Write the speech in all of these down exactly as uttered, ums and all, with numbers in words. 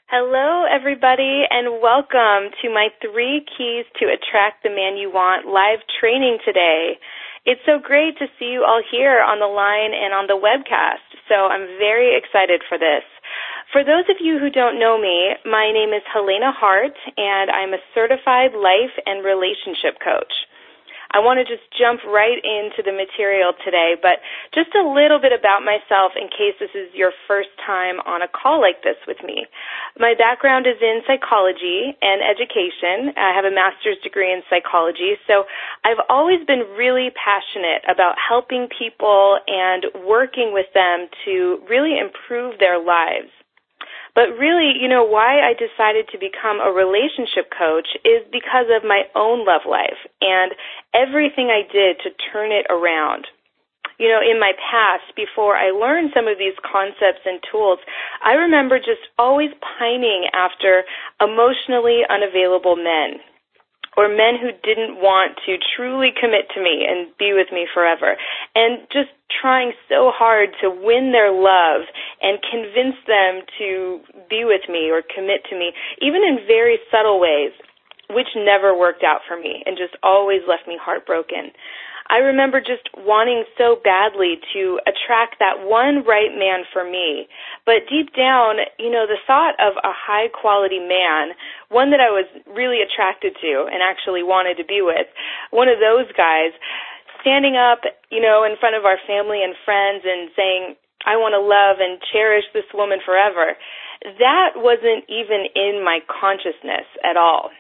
Hello, everybody, and welcome to my Three Keys to Attract the Man You Want live training today. It's so great to see you all here on the line and on the webcast, so I'm very excited for this. For those of you who don't know me, my name is Helena Hart, and I'm a certified life and relationship coach. I want to just jump right into the material today, but just a little bit about myself in case this is your first time on a call like this with me. My background is in psychology and education. I have a master's degree in psychology, so I've always been really passionate about helping people and working with them to really improve their lives. But really, you know, why I decided to become a relationship coach is because of my own love life and everything I did to turn it around. You know, in my past, before I learned some of these concepts and tools, I remember just always pining after emotionally unavailable men, or men who didn't want to truly commit to me and be with me forever, and just trying so hard to win their love and convince them to be with me or commit to me, even in very subtle ways, which never worked out for me and just always left me heartbroken. I remember just wanting so badly to attract that one right man for me. But deep down, you know, the thought of a high-quality man, one that I was really attracted to and actually wanted to be with, one of those guys, standing up, you know, in front of our family and friends and saying, I want to love and cherish this woman forever, that wasn't even in my consciousness at all.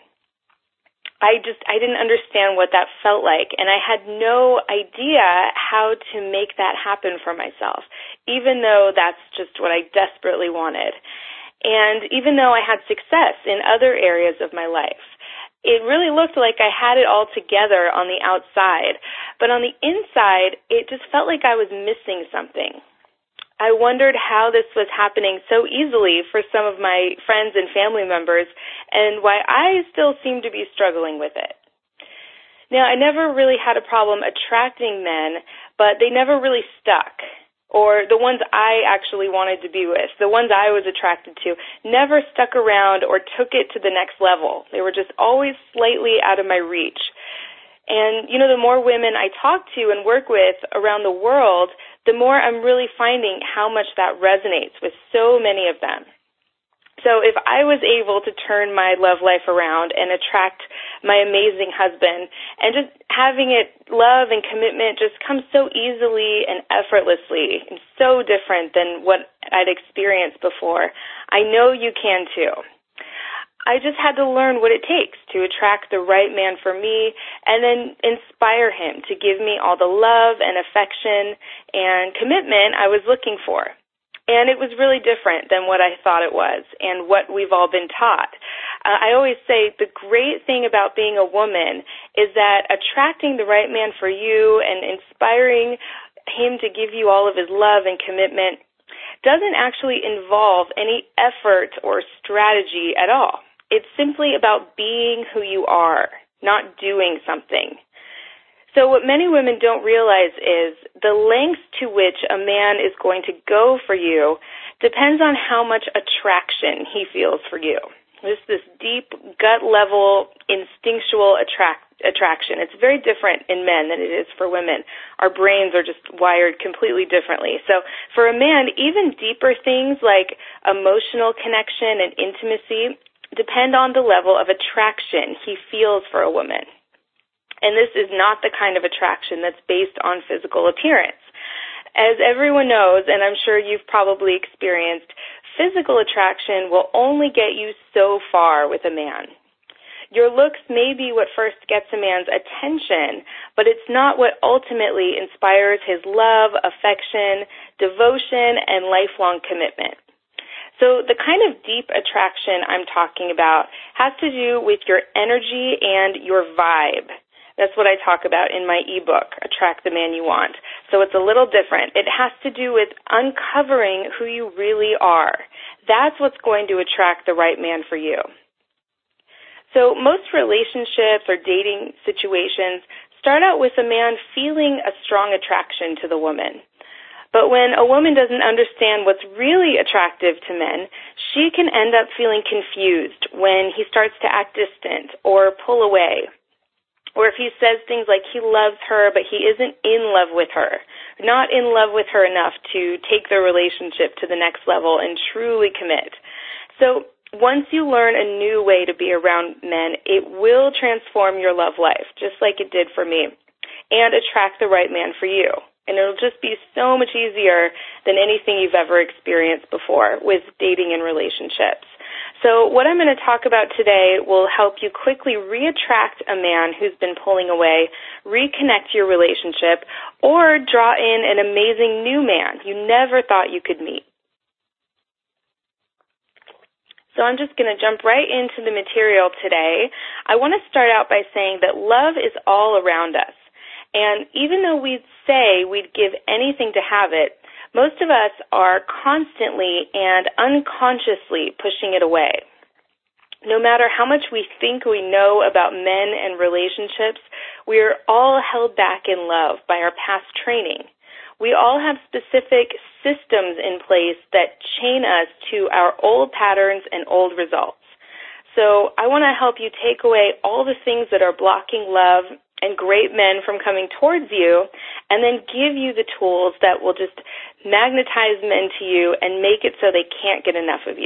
I just, I didn't understand what that felt like, and I had no idea how to make that happen for myself, even though that's just what I desperately wanted. And even though I had success in other areas of my life, it really looked like I had it all together on the outside, but on the inside, it just felt like I was missing something. I wondered how this was happening so easily for some of my friends and family members and why I still seemed to be struggling with it. Now, I never really had a problem attracting men, but they never really stuck, or the ones I actually wanted to be with, the ones I was attracted to, never stuck around or took it to the next level. They were just always slightly out of my reach. And, you know, the more women I talk to and work with around the world, the more I'm really finding how much that resonates with so many of them. So if I was able to turn my love life around and attract my amazing husband, and just having it, love and commitment just come so easily and effortlessly and so different than what I'd experienced before, I know you can too. I just had to learn what it takes to attract the right man for me and then inspire him to give me all the love and affection and commitment I was looking for. And it was really different than what I thought it was and what we've all been taught. Uh, I always say the great thing about being a woman is that attracting the right man for you and inspiring him to give you all of his love and commitment doesn't actually involve any effort or strategy at all. It's simply about being who you are, not doing something. So what many women don't realize is the lengths to which a man is going to go for you depends on how much attraction he feels for you. Just this deep, gut-level, instinctual attract, attraction. It's very different in men than it is for women. Our brains are just wired completely differently. So for a man, even deeper things like emotional connection and intimacy depend on the level of attraction he feels for a woman. And this is not the kind of attraction that's based on physical appearance. As everyone knows, and I'm sure you've probably experienced, physical attraction will only get you so far with a man. Your looks may be what first gets a man's attention, but it's not what ultimately inspires his love, affection, devotion, and lifelong commitment. So the kind of deep attraction I'm talking about has to do with your energy and your vibe. That's what I talk about in my ebook, Attract the Man You Want. So it's a little different. It has to do with uncovering who you really are. That's what's going to attract the right man for you. So most relationships or dating situations start out with a man feeling a strong attraction to the woman. But when a woman doesn't understand what's really attractive to men, she can end up feeling confused when he starts to act distant or pull away, or if he says things like he loves her but he isn't in love with her, not in love with her enough to take their relationship to the next level and truly commit. So once you learn a new way to be around men, it will transform your love life, just like it did for me, and attract the right man for you. And it'll just be so much easier than anything you've ever experienced before with dating and relationships. So what I'm going to talk about today will help you quickly reattract a man who's been pulling away, reconnect your relationship, or draw in an amazing new man you never thought you could meet. So I'm just going to jump right into the material today. I want to start out by saying that love is all around us. And even though we'd say we'd give anything to have it, most of us are constantly and unconsciously pushing it away. No matter how much we think we know about men and relationships, we are all held back in love by our past training. We all have specific systems in place that chain us to our old patterns and old results. So I want to help you take away all the things that are blocking love and great men from coming towards you, and then give you the tools that will just magnetize men to you and make it so they can't get enough of you.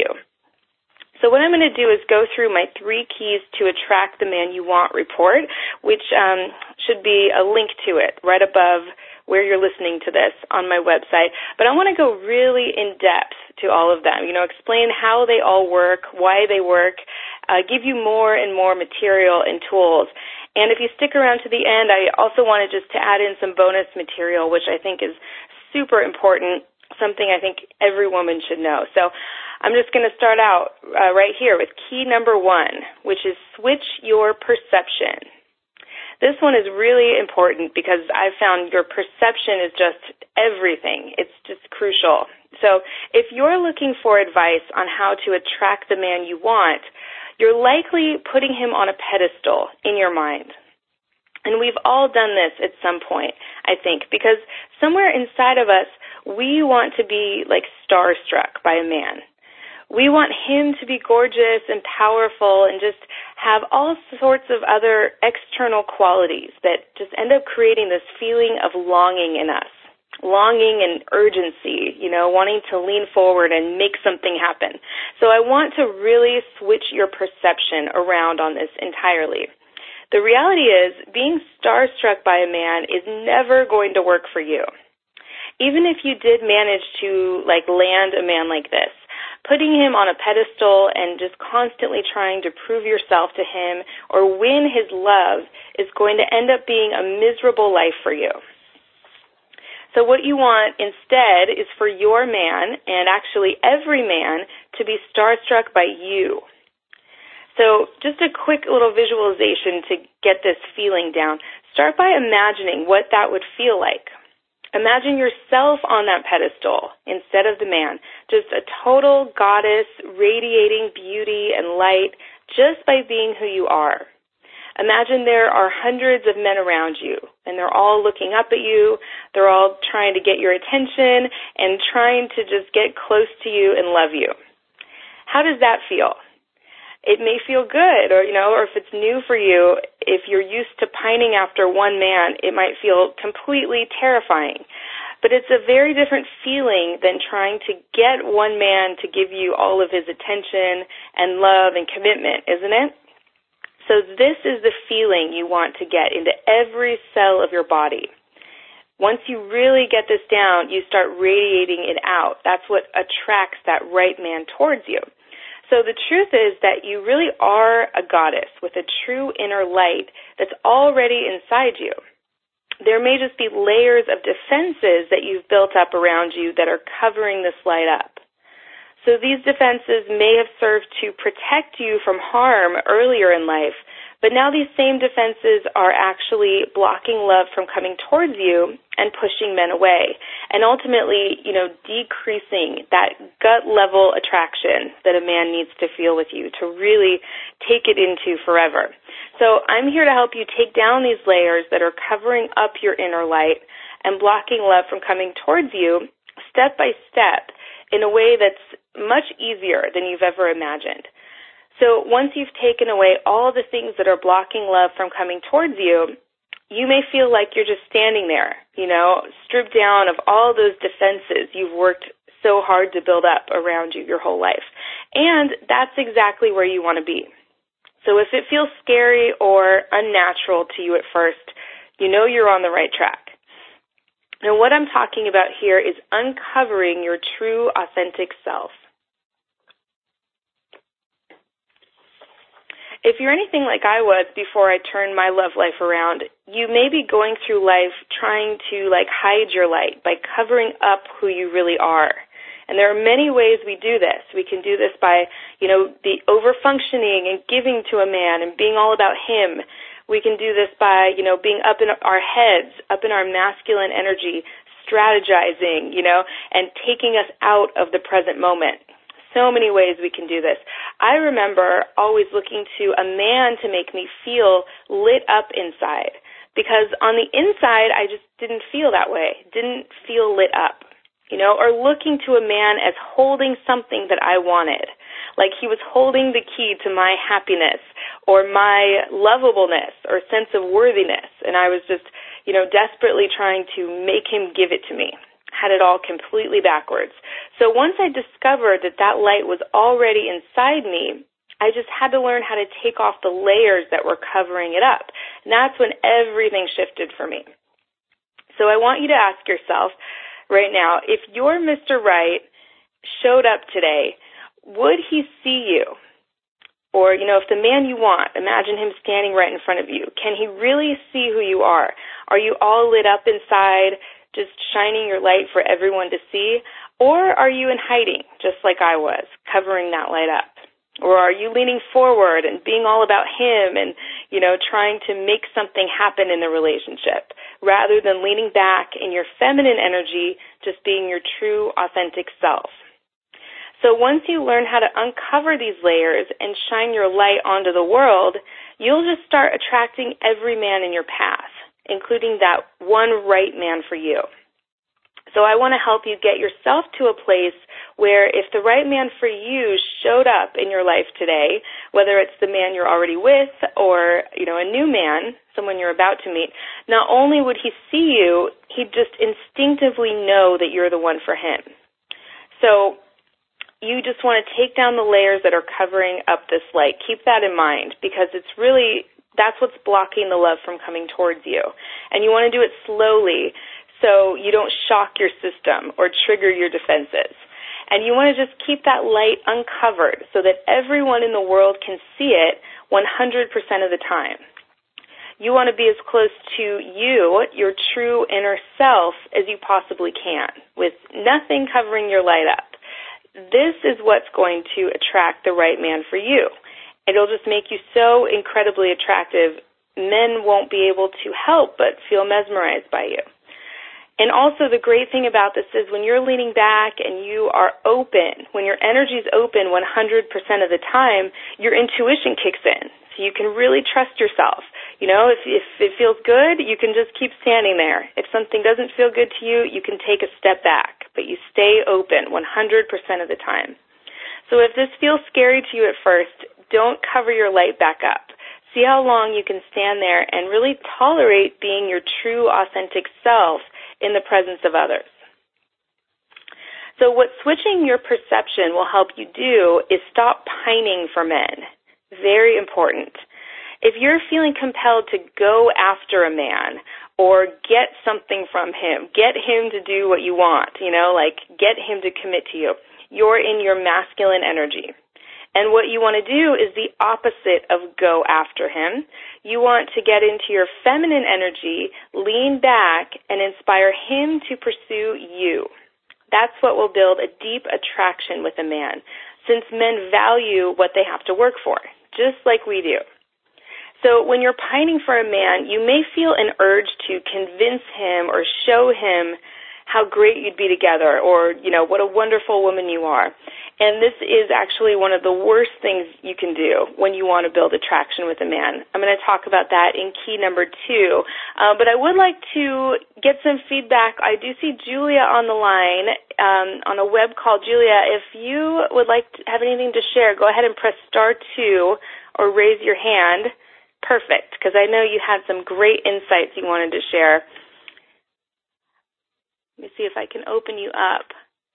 So what I'm going to do is go through my three keys to attract the man you want report, which um, should be a link to it right above where you're listening to this on my website. But I want to go really in depth to all of them, you know, explain how they all work, why they work, uh, give you more and more material and tools. And if you stick around to the end, I also wanted just to add in some bonus material, which I think is super important, something I think every woman should know. So I'm just going to start out uh, right here with key number one, which is switch your perception. This one is really important because I've found your perception is just everything. It's just crucial. So if you're looking for advice on how to attract the man you want, you're likely putting him on a pedestal in your mind. And we've all done this at some point, I think, because somewhere inside of us, we want to be like starstruck by a man. We want him to be gorgeous and powerful and just have all sorts of other external qualities that just end up creating this feeling of longing in us. Longing and urgency, you know, wanting to lean forward and make something happen. So I want to really switch your perception around on this entirely. The reality is, being starstruck by a man is never going to work for you. Even if you did manage to, like, land a man like this, putting him on a pedestal and just constantly trying to prove yourself to him or win his love is going to end up being a miserable life for you. So what you want instead is for your man, and actually every man, to be starstruck by you. So just a quick little visualization to get this feeling down. Start by imagining what that would feel like. Imagine yourself on that pedestal instead of the man, just a total goddess radiating beauty and light just by being who you are. Imagine there are hundreds of men around you, and they're all looking up at you. They're all trying to get your attention and trying to just get close to you and love you. How does that feel? It may feel good, or, you know, or if it's new for you, if you're used to pining after one man, it might feel completely terrifying. But it's a very different feeling than trying to get one man to give you all of his attention and love and commitment, isn't it? So this is the feeling you want to get into every cell of your body. Once you really get this down, you start radiating it out. That's what attracts that right man towards you. So the truth is that you really are a goddess with a true inner light that's already inside you. There may just be layers of defenses that you've built up around you that are covering this light up. So these defenses may have served to protect you from harm earlier in life, but now these same defenses are actually blocking love from coming towards you and pushing men away, and ultimately, you know, decreasing that gut-level attraction that a man needs to feel with you to really take it into forever. So I'm here to help you take down these layers that are covering up your inner light and blocking love from coming towards you step by step in a way that's much easier than you've ever imagined. So once you've taken away all the things that are blocking love from coming towards you, you may feel like you're just standing there, you know, stripped down of all those defenses you've worked so hard to build up around you your whole life. And that's exactly where you want to be. So if it feels scary or unnatural to you at first, you know you're on the right track. And what I'm talking about here is uncovering your true, authentic self. If you're anything like I was before I turned my love life around, you may be going through life trying to like hide your light by covering up who you really are. And there are many ways we do this. We can do this by, you know, the over-functioning and giving to a man and being all about him. We can do this by, you know, being up in our heads, up in our masculine energy, strategizing, you know, and taking us out of the present moment. So many ways we can do this. I remember always looking to a man to make me feel lit up inside, because on the inside I just didn't feel that way, didn't feel lit up, you know, or looking to a man as holding something that I wanted, like he was holding the key to my happiness or my lovableness or sense of worthiness, and I was just, you know, desperately trying to make him give it to me. Had it all completely backwards. So once I discovered that that light was already inside me, I just had to learn how to take off the layers that were covering it up. And that's when everything shifted for me. So I want you to ask yourself right now, if your Mister Right showed up today, would he see you? Or, you know, if the man you want, imagine him standing right in front of you, can he really see who you are? Are you all lit up inside, just shining your light for everyone to see? Or are you in hiding, just like I was, covering that light up? Or are you leaning forward and being all about him and, you know, trying to make something happen in the relationship, rather than leaning back in your feminine energy, just being your true, authentic self? So once you learn how to uncover these layers and shine your light onto the world, you'll just start attracting every man in your path, including that one right man for you. So I want to help you get yourself to a place where if the right man for you showed up in your life today, whether it's the man you're already with or, you know, a new man, someone you're about to meet, not only would he see you, he'd just instinctively know that you're the one for him. So you just want to take down the layers that are covering up this light. Keep that in mind, because it's really, that's what's blocking the love from coming towards you. And you want to do it slowly so you don't shock your system or trigger your defenses. And you want to just keep that light uncovered so that everyone in the world can see it one hundred percent of the time. You want to be as close to you, your true inner self, as you possibly can, with nothing covering your light up. This is what's going to attract the right man for you. It'll just make you so incredibly attractive, men won't be able to help but feel mesmerized by you. And also the great thing about this is when you're leaning back and you are open, when your energy is open one hundred percent of the time, your intuition kicks in. So you can really trust yourself. You know, if, if it feels good, you can just keep standing there. If something doesn't feel good to you, you can take a step back, but you stay open one hundred percent of the time. So if this feels scary to you at first, don't cover your light back up. See how long you can stand there and really tolerate being your true, authentic self in the presence of others. So what switching your perception will help you do is stop pining for men. Very important. If you're feeling compelled to go after a man or get something from him, get him to do what you want, you know, like get him to commit to you, you're in your masculine energy. And what you want to do is the opposite of go after him. You want to get into your feminine energy, lean back, and inspire him to pursue you. That's what will build a deep attraction with a man, since men value what they have to work for, just like we do. So when you're pining for a man, you may feel an urge to convince him or show him how great you'd be together, or, you know, what a wonderful woman you are. And this is actually one of the worst things you can do when you want to build attraction with a man. I'm going to talk about that in key number two. Uh, but I would like to get some feedback. I do see Julia on the line um, on a web call. Julia, if you would like to have anything to share, go ahead and press star two or raise your hand. Perfect, because I know you had some great insights you wanted to share. Let me see if I can open you up.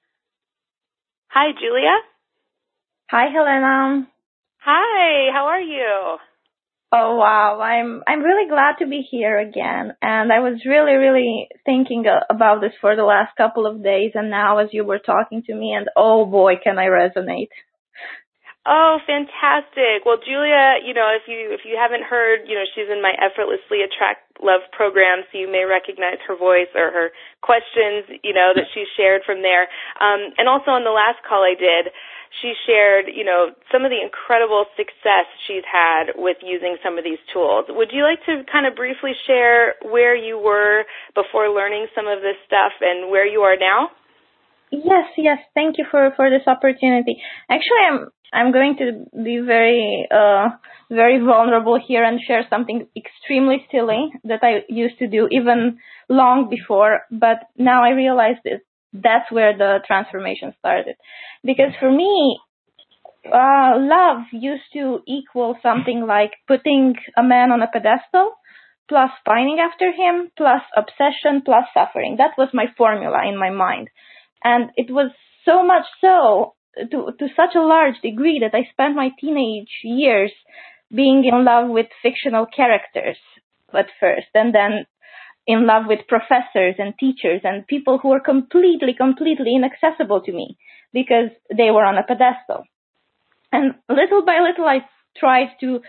Hi, Julia. Hi, Helena. Hi, how are you? Oh, wow. I'm I'm really glad to be here again. And I was really, really thinking about this for the last couple of days. And now as you were talking to me, and oh boy, can I resonate. Oh, fantastic. Well, Julia, you know, if you if you haven't heard, you know, she's in my Effortlessly Attract Love program, so you may recognize her voice or her questions, you know, that she shared from there. Um, and also on the last call I did, she shared, you know, some of the incredible success she's had with using some of these tools. Would you like to kind of briefly share where you were before learning some of this stuff and where you are now? Yes, yes. Thank you for, for this opportunity. Actually, I'm I'm going to be very uh very vulnerable here and share something extremely silly that I used to do even long before, but now I realize that that's where the transformation started. Because for me, uh love used to equal something like putting a man on a pedestal, plus pining after him, plus obsession, plus suffering. That was my formula in my mind. And it was so much so, to, to such a large degree, that I spent my teenage years being in love with fictional characters at first, and then in love with professors and teachers and people who were completely, completely inaccessible to me because they were on a pedestal. And little by little, I tried to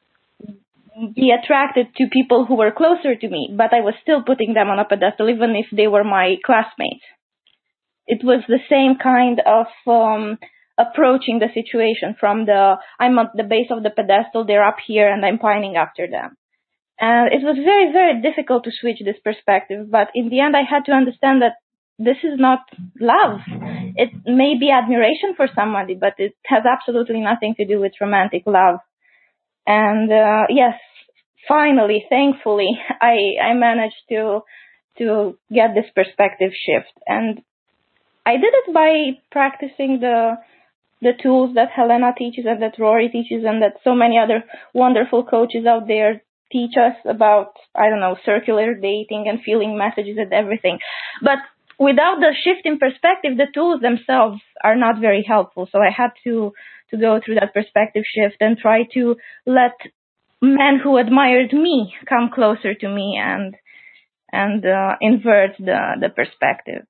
be attracted to people who were closer to me, but I was still putting them on a pedestal, even if they were my classmates. It was the same kind of um, approaching the situation from the, I'm at the base of the pedestal, they're up here, and I'm pining after them. And it was very, very difficult to switch this perspective. But in the end, I had to understand that this is not love. It may be admiration for somebody, but it has absolutely nothing to do with romantic love. And uh, yes, finally, thankfully, I, I managed to to get this perspective shift. And I did it by practicing the the tools that Helena teaches and that Rory teaches and that so many other wonderful coaches out there teach us about, I don't know, circular dating and feeling messages and everything. But without the shift in perspective, the tools themselves are not very helpful. So I had to, to go through that perspective shift and try to let men who admired me come closer to me and and uh, invert the, the perspective.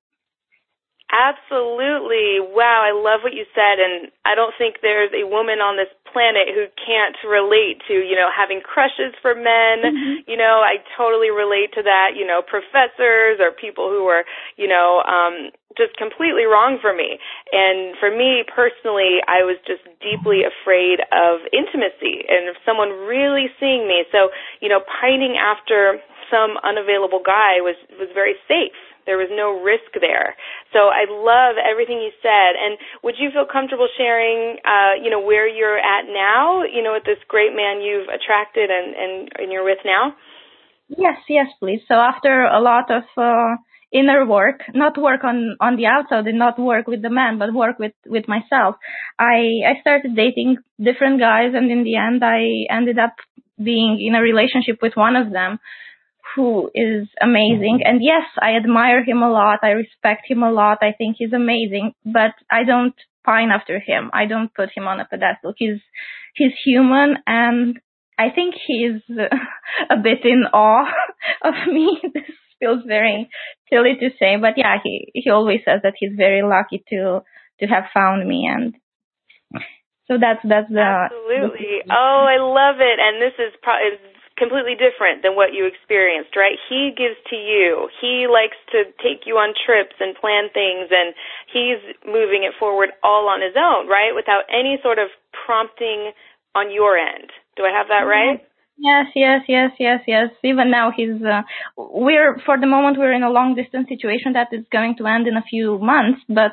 Absolutely. Wow, I love what you said, and I don't think there's a woman on this planet who can't relate to, you know, having crushes for men. Mm-hmm. You know, I totally relate to that, you know, professors or people who are, you know, um, just completely wrong for me. And for me personally, I was just deeply afraid of intimacy and of someone really seeing me. So, you know, pining after some unavailable guy was, was very safe. There was no risk there. So I love everything you said. And would you feel comfortable sharing, uh, you know, where you're at now, you know, with this great man you've attracted and, and, and you're with now? Yes, yes, please. So after a lot of uh, inner work, not work on, on the outside and not work with the man, but work with, with myself, I, I started dating different guys. And in the end, I ended up being in a relationship with one of them, who is amazing. And yes, I admire him a lot. I respect him a lot. I think he's amazing, but I don't pine after him. I don't put him on a pedestal. He's, he's human, and I think he's a bit in awe of me. This feels very silly to say, but yeah, he, he always says that he's very lucky to, to have found me. And so that's, that's the... Absolutely. The, oh, I love it. And this is probably completely different than what you experienced, right? He gives to you. He likes to take you on trips and plan things, and he's moving it forward all on his own, right? Without any sort of prompting on your end. Do I have that right? Yes, yes, yes, yes, yes. Even now he's, uh, we're, for the moment, we're in a long distance situation that is going to end in a few months, but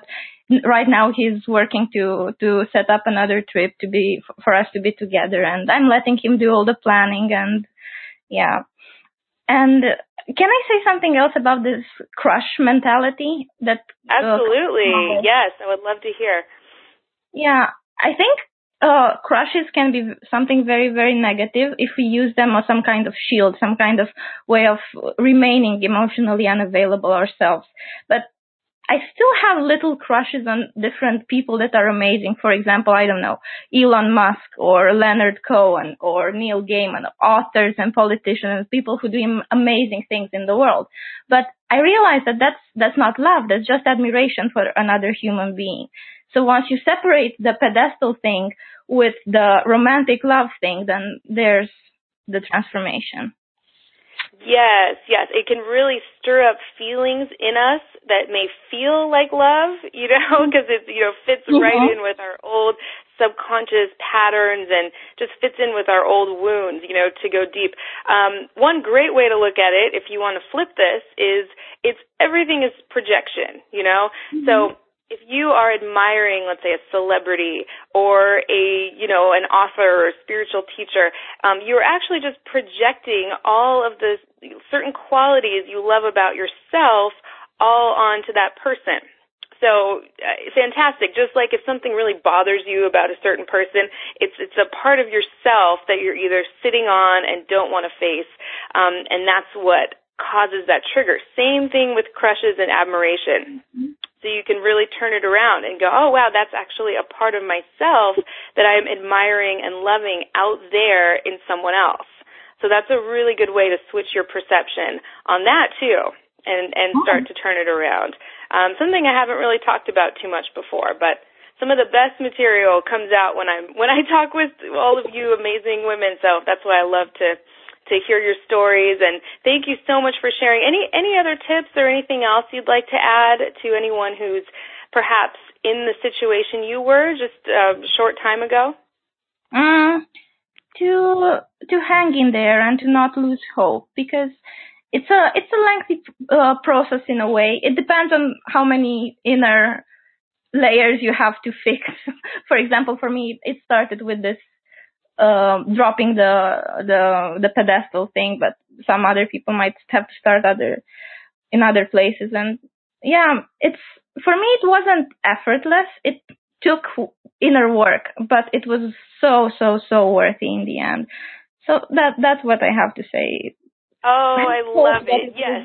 right now he's working to to set up another trip to be for us to be together, and I'm letting him do all the planning. And yeah. And can I say something else about this crush mentality? That absolutely, uh, yes, I would love to hear. Yeah, I think uh, crushes can be something very, very negative if we use them as some kind of shield, some kind of way of remaining emotionally unavailable ourselves. But I still have little crushes on different people that are amazing. For example, I don't know, Elon Musk or Leonard Cohen or Neil Gaiman, authors and politicians, people who do amazing things in the world. But I realize that that's, that's not love. That's just admiration for another human being. So once you separate the pedestal thing with the romantic love thing, then there's the transformation. Yes, yes. It can really stir up feelings in us that may feel like love, you know, because it, you know, fits mm-hmm. right in with our old subconscious patterns and just fits in with our old wounds, you know, to go deep. Um, one great way to look at it, if you want to flip this, is it's everything is projection, you know. Mm-hmm. So if you are admiring, let's say, a celebrity or a, you know, an author or a spiritual teacher, um, you're actually just projecting all of the certain qualities you love about yourself all onto that person. So uh, fantastic. Just like if something really bothers you about a certain person, it's it's a part of yourself that you're either sitting on and don't want to face, um, and that's what causes that trigger. Same thing with crushes and admiration. Mm-hmm. So you can really turn it around and go, oh, wow, that's actually a part of myself that I'm admiring and loving out there in someone else. So that's a really good way to switch your perception on that, too, and, and start to turn it around. Um, something I haven't really talked about too much before, but some of the best material comes out when I'm when I talk with all of you amazing women. So that's why I love to to hear your stories, and thank you so much for sharing. Any any other tips or anything else you'd like to add to anyone who's perhaps in the situation you were just a short time ago? Um, to to hang in there and to not lose hope, because it's a it's a lengthy uh, process in a way. It depends on how many inner layers you have to fix. For example, for me, it started with this Uh, dropping the the the pedestal thing, but some other people might have to start other in other places. And yeah, it's for me it wasn't effortless. It took inner work, but it was so so so worthy in the end. So that that's what I have to say. Oh, I love it. Yes.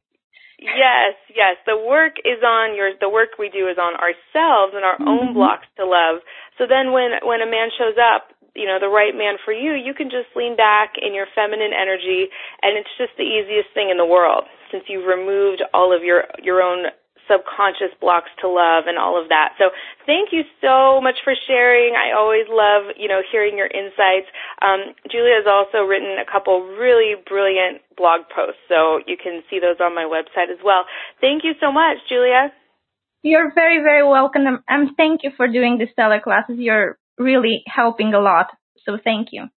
Yes, yes. The work is on your, the work we do is on ourselves and our mm-hmm. own blocks to love. So then when, when a man shows up, you know, the right man for you, you can just lean back in your feminine energy, and it's just the easiest thing in the world since you've removed all of your, your own subconscious blocks to love and all of that. So thank you so much for sharing. I always love, you know, hearing your insights. Um, Julia has also written a couple really brilliant blog posts, so you can see those on my website as well. Thank you so much, Julia. You're very, very welcome, and thank you for doing the Stellar classes. You're really helping a lot, so thank you.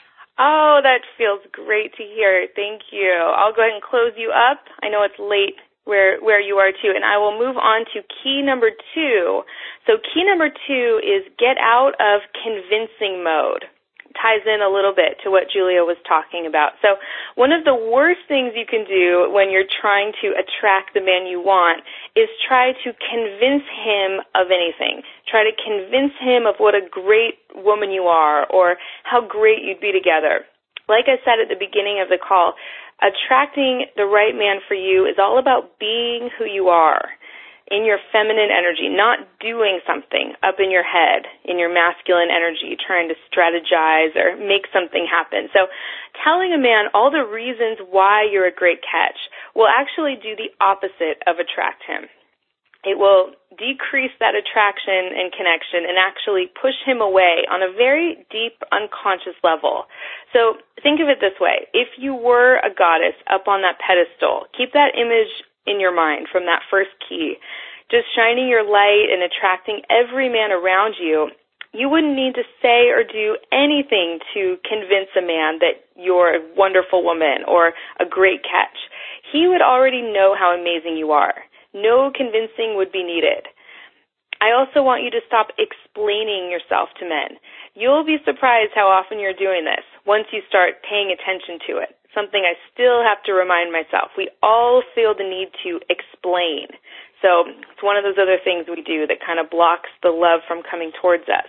Oh, that feels great to hear. Thank you. I'll go ahead and close you up. I know it's late where where you are too, and I will move on to key number two. So key number two is get out of convincing mode. Ties in a little bit to what Julia was talking about. So one of the worst things you can do when you're trying to attract the man you want is try to convince him of anything. Try to convince him of what a great woman you are or how great you'd be together. Like I said at the beginning of the call, attracting the right man for you is all about being who you are in your feminine energy, not doing something up in your head, in your masculine energy, trying to strategize or make something happen. So telling a man all the reasons why you're a great catch will actually do the opposite of attract him. It will decrease that attraction and connection and actually push him away on a very deep, unconscious level. So think of it this way. If you were a goddess up on that pedestal, keep that image in your mind from that first key, just shining your light and attracting every man around you, you wouldn't need to say or do anything to convince a man that you're a wonderful woman or a great catch. He would already know how amazing you are. No convincing would be needed. I also want you to stop explaining yourself to men. You'll be surprised how often you're doing this once you start paying attention to it. Something I still have to remind myself. We all feel the need to explain. So it's one of those other things we do that kind of blocks the love from coming towards us.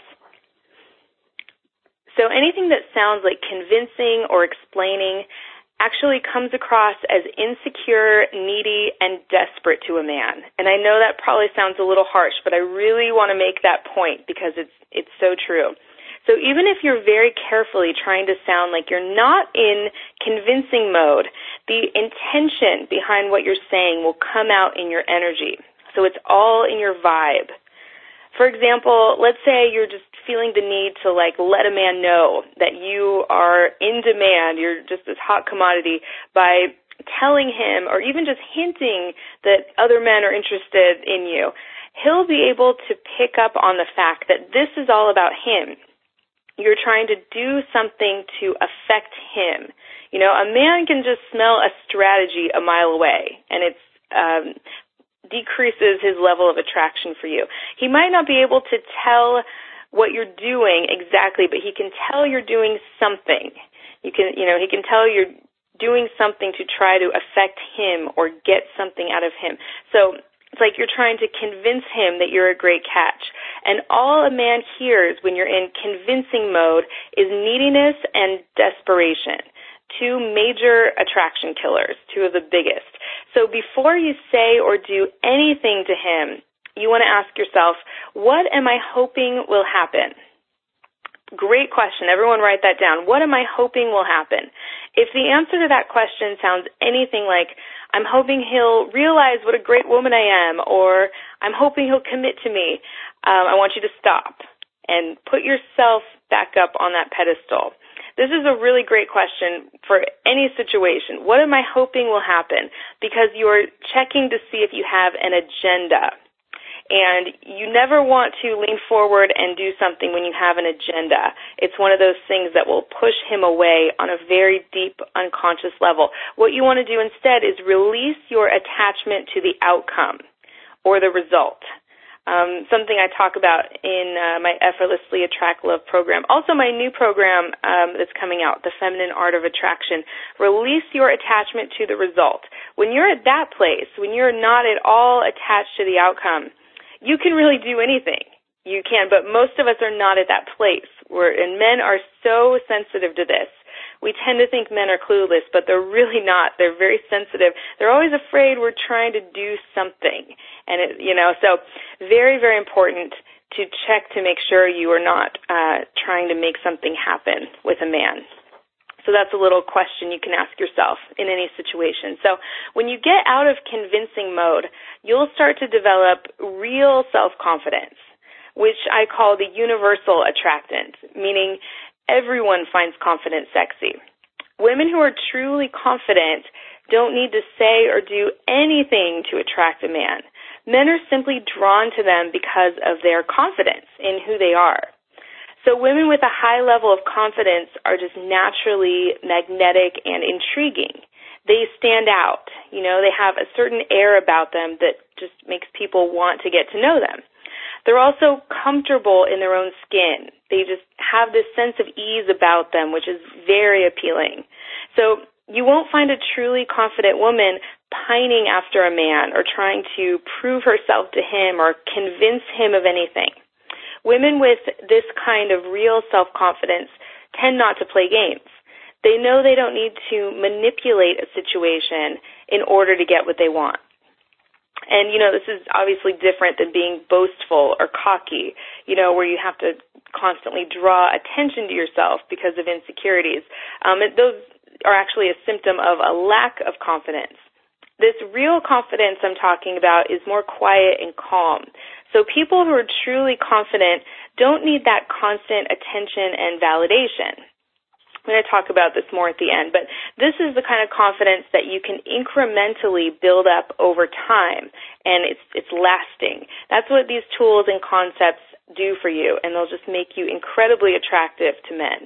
So anything that sounds like convincing or explaining actually comes across as insecure, needy, and desperate to a man. And I know that probably sounds a little harsh, but I really want to make that point because it's it's so true. So even if you're very carefully trying to sound like you're not in convincing mode, the intention behind what you're saying will come out in your energy. So it's all in your vibe. For example, let's say you're just feeling the need to like let a man know that you are in demand, you're just this hot commodity by telling him or even just hinting that other men are interested in you. He'll be able to pick up on the fact that this is all about him. You're trying to do something to affect him. You know, a man can just smell a strategy a mile away, and it's um decreases his level of attraction for you. He might not be able to tell what you're doing exactly, but he can tell you're doing something. You can, you know, he can tell you're doing something to try to affect him or get something out of him. So it's like you're trying to convince him that you're a great catch. And all a man hears when you're in convincing mode is neediness and desperation. Two major attraction killers, two of the biggest. So before you say or do anything to him, you want to ask yourself, what am I hoping will happen? Great question. Everyone write that down. What am I hoping will happen? If the answer to that question sounds anything like, I'm hoping he'll realize what a great woman I am, or I'm hoping he'll commit to me, um, I want you to stop and put yourself back up on that pedestal. This is a really great question for any situation. What am I hoping will happen? Because you're checking to see if you have an agenda. And you never want to lean forward and do something when you have an agenda. It's one of those things that will push him away on a very deep, unconscious level. What you want to do instead is release your attachment to the outcome or the result. Um, something I talk about in uh, my Effortlessly Attract Love program. Also my new program um, that's coming out, The Feminine Art of Attraction. Release your attachment to the result. When you're at that place, when you're not at all attached to the outcome, you can really do anything. You can, but most of us are not at that place. We're, and men are so sensitive to this. We tend to think men are clueless, but they're really not. They're very sensitive. They're always afraid we're trying to do something. And, it, you know, so very, very important to check to make sure you are not uh, trying to make something happen with a man. So that's a little question you can ask yourself in any situation. So when you get out of convincing mode, you'll start to develop real self-confidence, which I call the universal attractant, meaning everyone finds confidence sexy. Women who are truly confident don't need to say or do anything to attract a man. Men are simply drawn to them because of their confidence in who they are. So women with a high level of confidence are just naturally magnetic and intriguing. They stand out. You know, they have a certain air about them that just makes people want to get to know them. They're also comfortable in their own skin. They just have this sense of ease about them, which is very appealing. So you won't find a truly confident woman pining after a man or trying to prove herself to him or convince him of anything. Women with this kind of real self-confidence tend not to play games. They know they don't need to manipulate a situation in order to get what they want. And, you know, this is obviously different than being boastful or cocky, you know, where you have to constantly draw attention to yourself because of insecurities. Um, those are actually a symptom of a lack of confidence. This real confidence I'm talking about is more quiet and calm. So people who are truly confident don't need that constant attention and validation. I'm going to talk about this more at the end, but this is the kind of confidence that you can incrementally build up over time, and it's it's lasting. That's what these tools and concepts do for you, and they'll just make you incredibly attractive to men.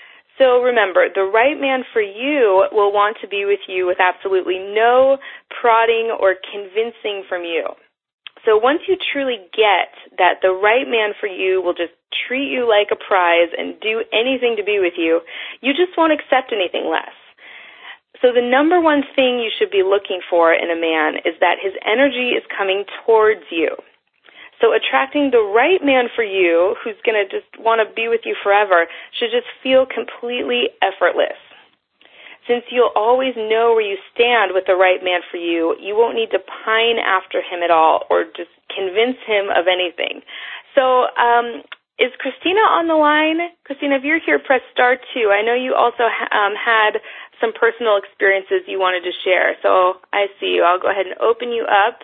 So remember, the right man for you will want to be with you with absolutely no prodding or convincing from you. So once you truly get that the right man for you will just treat you like a prize and do anything to be with you, you just won't accept anything less. So the number one thing you should be looking for in a man is that his energy is coming towards you. So attracting the right man for you, who's going to just want to be with you forever, should just feel completely effortless. Since you'll always know where you stand with the right man for you, you won't need to pine after him at all or just convince him of anything. So um, is Christina on the line? Christina, if you're here, press star two. I know you also ha- um, had some personal experiences you wanted to share. So I see you. I'll go ahead and open you up.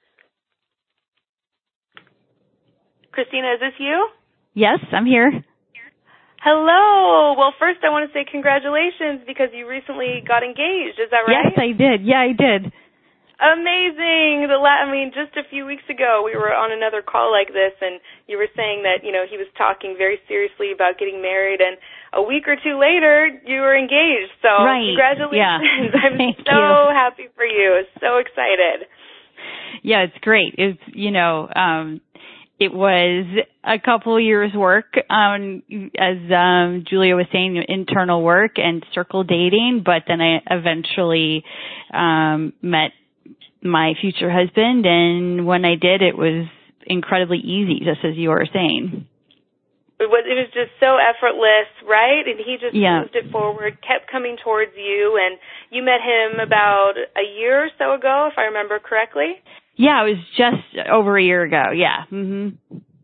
Christina, is this you? Yes, I'm here. Hello. Well, first I want to say congratulations because you recently got engaged. Is that right? Yes, I did. Yeah, I did. Amazing. The la- I mean, just a few weeks ago we were on another call like this, and you were saying that, you know, he was talking very seriously about getting married, and a week or two later you were engaged. So right. Congratulations. Yeah. I'm Thank so you. happy for you. So excited. Yeah, it's great. It's, you know, um, it was a couple years work, um, as um, Julia was saying, internal work and circle dating, but then I eventually um, met my future husband, and when I did, it was incredibly easy, just as you were saying. It was, it was just so effortless, right? And he just yeah. moved it forward, kept coming towards you, and you met him about a year or so ago, if I remember correctly? Yeah, it was just over a year ago, yeah. Mm-hmm.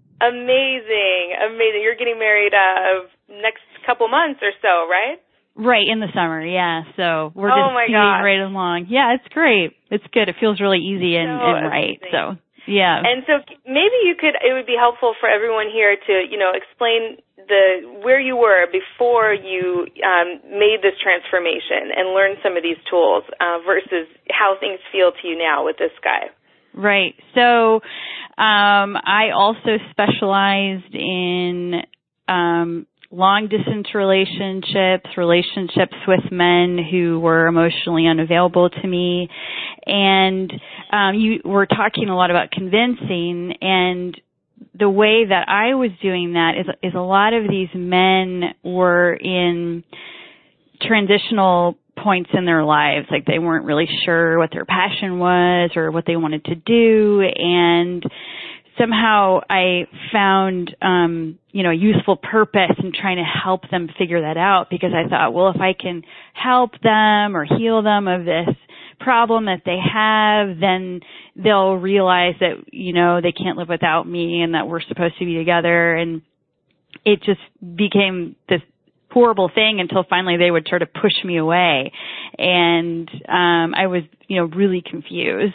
Amazing, amazing. You're getting married uh next couple months or so, right? Right, in the summer, yeah. So we're oh just my moving gosh. right along. Yeah, it's great. It's good. It feels really easy and, so and right. So, yeah. And so maybe you could, it would be helpful for everyone here to, you know, explain the where you were before you um, made this transformation and learned some of these tools uh, versus how things feel to you now with this guy. Right. So um, I also specialized in um, long-distance relationships, relationships with men who were emotionally unavailable to me. And um, you were talking a lot about convincing, and the way that I was doing that is, is a lot of these men were in transitional points in their lives, like they weren't really sure what their passion was or what they wanted to do, and somehow I found, um, you know, a useful purpose in trying to help them figure that out, because I thought, well, if I can help them or heal them of this problem that they have, then they'll realize that, you know, they can't live without me and that we're supposed to be together. And it just became this horrible thing until finally they would sort of push me away. And um, I was, you know, really confused.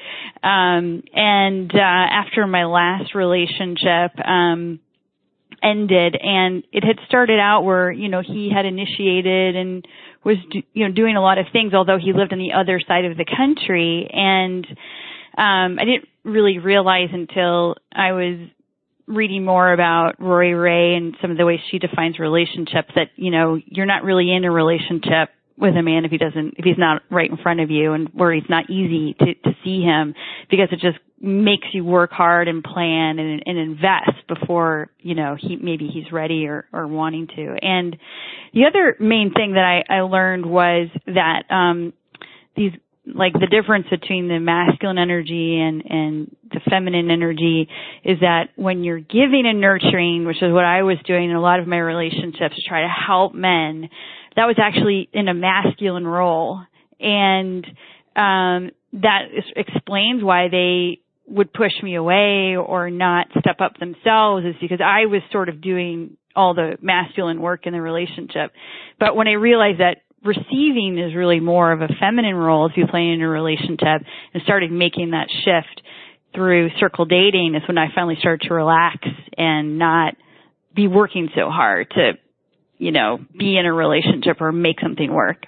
Um, and uh, after my last relationship um, ended, and it had started out where, you know, he had initiated and was, do, you know, doing a lot of things, although he lived on the other side of the country. And um, I didn't really realize until I was reading more about Rory Ray and some of the ways she defines relationships that, you know, you're not really in a relationship with a man if he doesn't, if he's not right in front of you, and where he's not easy to, to see him, because it just makes you work hard and plan and, and invest before, you know, he, maybe he's ready or, or wanting to. And the other main thing that I, I learned was that, um, these, like the difference between the masculine energy and, and the feminine energy is that when you're giving and nurturing, which is what I was doing in a lot of my relationships to try to help men, that was actually in a masculine role. And um, that is, explains why they would push me away or not step up themselves, is because I was sort of doing all the masculine work in the relationship. But when I realized that receiving is really more of a feminine role to be playing in a relationship, and started making that shift through circle dating, is when I finally started to relax and not be working so hard to, you know, be in a relationship or make something work.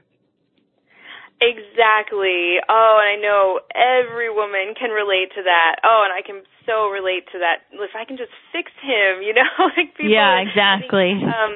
Exactly. Oh, and I know every woman can relate to that. Oh, and I can so relate to that. If I can just fix him, you know, like people. Yeah, exactly. I think, um,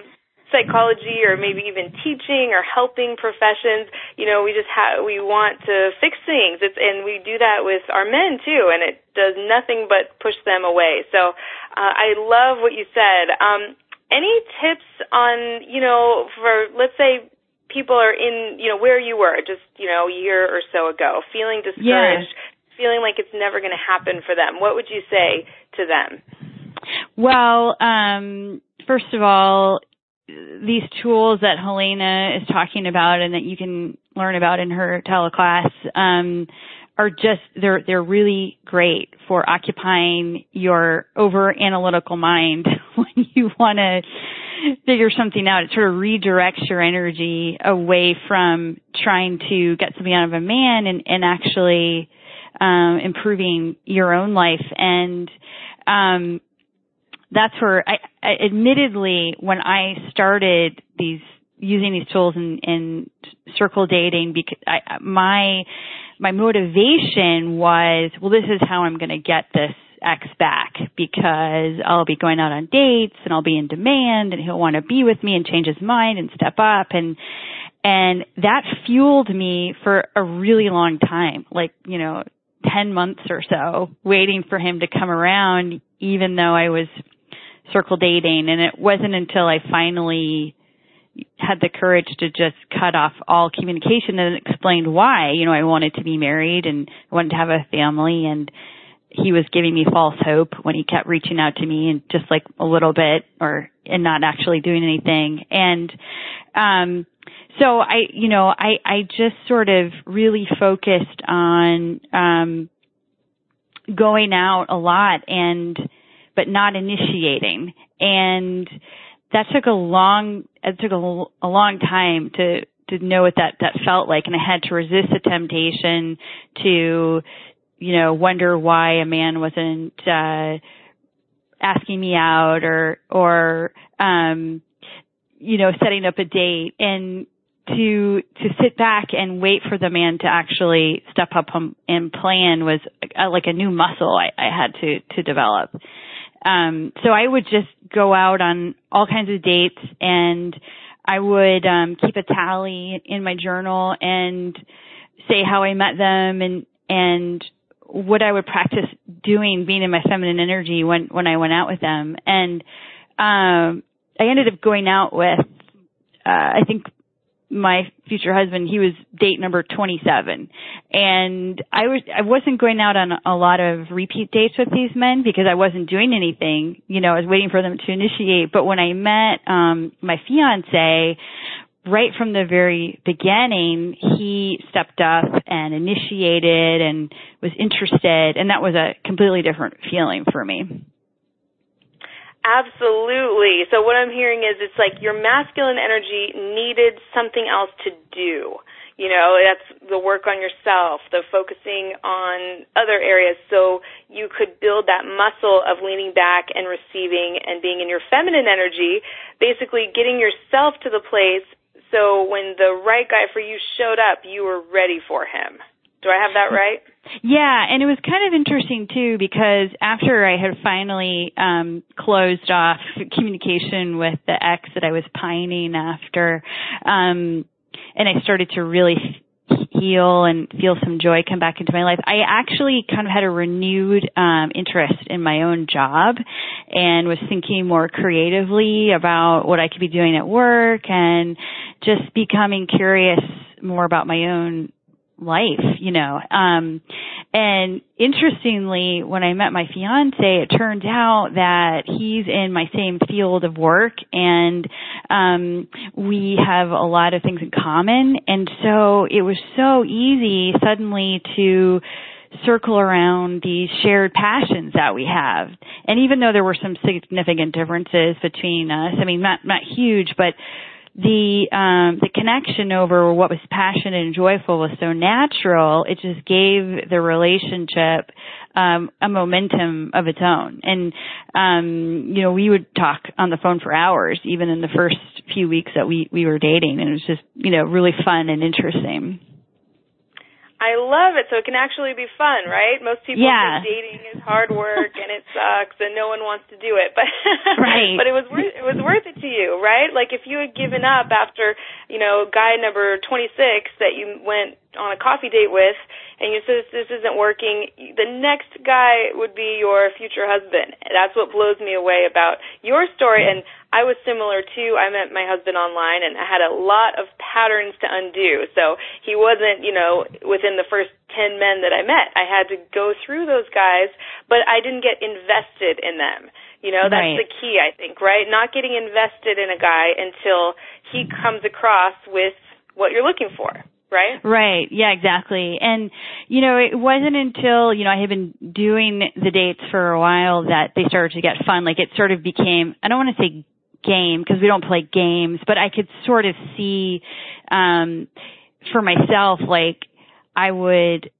psychology or maybe even teaching or helping professions. You know, we just ha- we want to fix things, it's, and we do that with our men too, and it does nothing but push them away. So uh, I love what you said. Um, any tips on, you know, for, let's say, people are in, you know, where you were just, you know, a year or so ago, feeling discouraged, yeah. feeling like it's never going to happen for them. What would you say to them? Well, um, first of all, these tools that Helena is talking about and that you can learn about in her teleclass, um, are just, they're, they're really great for occupying your over analytical mind when you want to figure something out. It sort of redirects your energy away from trying to get something out of a man and, and actually, um, improving your own life. And, um, that's where I, I admittedly, when I started these, using these tools in, in circle dating, because I, my, my motivation was, well, this is how I'm going to get this ex back, because I'll be going out on dates and I'll be in demand and he'll want to be with me and change his mind and step up. And, and that fueled me for a really long time, like, you know, ten months or so, waiting for him to come around, even though I was circle dating. And it wasn't until I finally had the courage to just cut off all communication and explained why. You know, I wanted to be married and I wanted to have a family, and he was giving me false hope when he kept reaching out to me and just like a little bit, or and not actually doing anything. And um so I, you know, I I just sort of really focused on um going out a lot and but not initiating. And that took a long, it took a, a long time to, to know what that, that felt like. And I had to resist the temptation to, you know, wonder why a man wasn't, uh, asking me out or, or, um, you know, setting up a date, and to, to sit back and wait for the man to actually step up and plan was like a new muscle I, I had to, to develop. Um, so I would just go out on all kinds of dates, and I would um, keep a tally in my journal and say how I met them and and what I would practice doing, being in my feminine energy when when I went out with them. And um, I ended up going out with, uh, I think, my future husband. He was date number twenty-seven, and I was I wasn't going out on a lot of repeat dates with these men because I wasn't doing anything. You know, I was waiting for them to initiate. But when I met um my fiance, right from the very beginning, he stepped up and initiated and was interested, and that was a completely different feeling for me. Absolutely. So what I'm hearing is it's like your masculine energy needed something else to do. You know, that's the work on yourself, the focusing on other areas, so you could build that muscle of leaning back and receiving and being in your feminine energy, basically getting yourself to the place so when the right guy for you showed up, you were ready for him. Do I have that right? Yeah, and it was kind of interesting, too, because after I had finally um closed off communication with the ex that I was pining after, um and I started to really heal and feel some joy come back into my life, I actually kind of had a renewed um interest in my own job and was thinking more creatively about what I could be doing at work and just becoming curious more about my own life, you know. Um, and interestingly, when I met my fiance, it turns out that he's in my same field of work, and um, we have a lot of things in common. And so it was so easy suddenly to circle around these shared passions that we have. And even though there were some significant differences between us, I mean, not not huge, but the um the connection over what was passionate and joyful was so natural, it just gave the relationship um a momentum of its own. And um you know, we would talk on the phone for hours even in the first few weeks that we we were dating, and it was just, you know, really fun and interesting. I love it. So it can actually be fun, right? Most people yeah. think dating is hard work and it sucks and no one wants to do it. But right. but it was worth it was worth it to you, right? Like if you had given up after, you know, guy number twenty-six that you went on a coffee date with and you said this isn't working, the next guy would be your future husband. That's what blows me away about your story. And I was similar too. I met my husband online and I had a lot of patterns to undo. So he wasn't, you know, within the first ten men that I met. I had to go through those guys, but I didn't get invested in them. You know, that's right. the key, I think, right? Not getting invested in a guy until he comes across with what you're looking for. Right? Right. Yeah, exactly. And, you know, it wasn't until, you know, I had been doing the dates for a while that they started to get fun. Like it sort of became, I don't want to say game because we don't play games, but I could sort of see, um, for myself, like I would,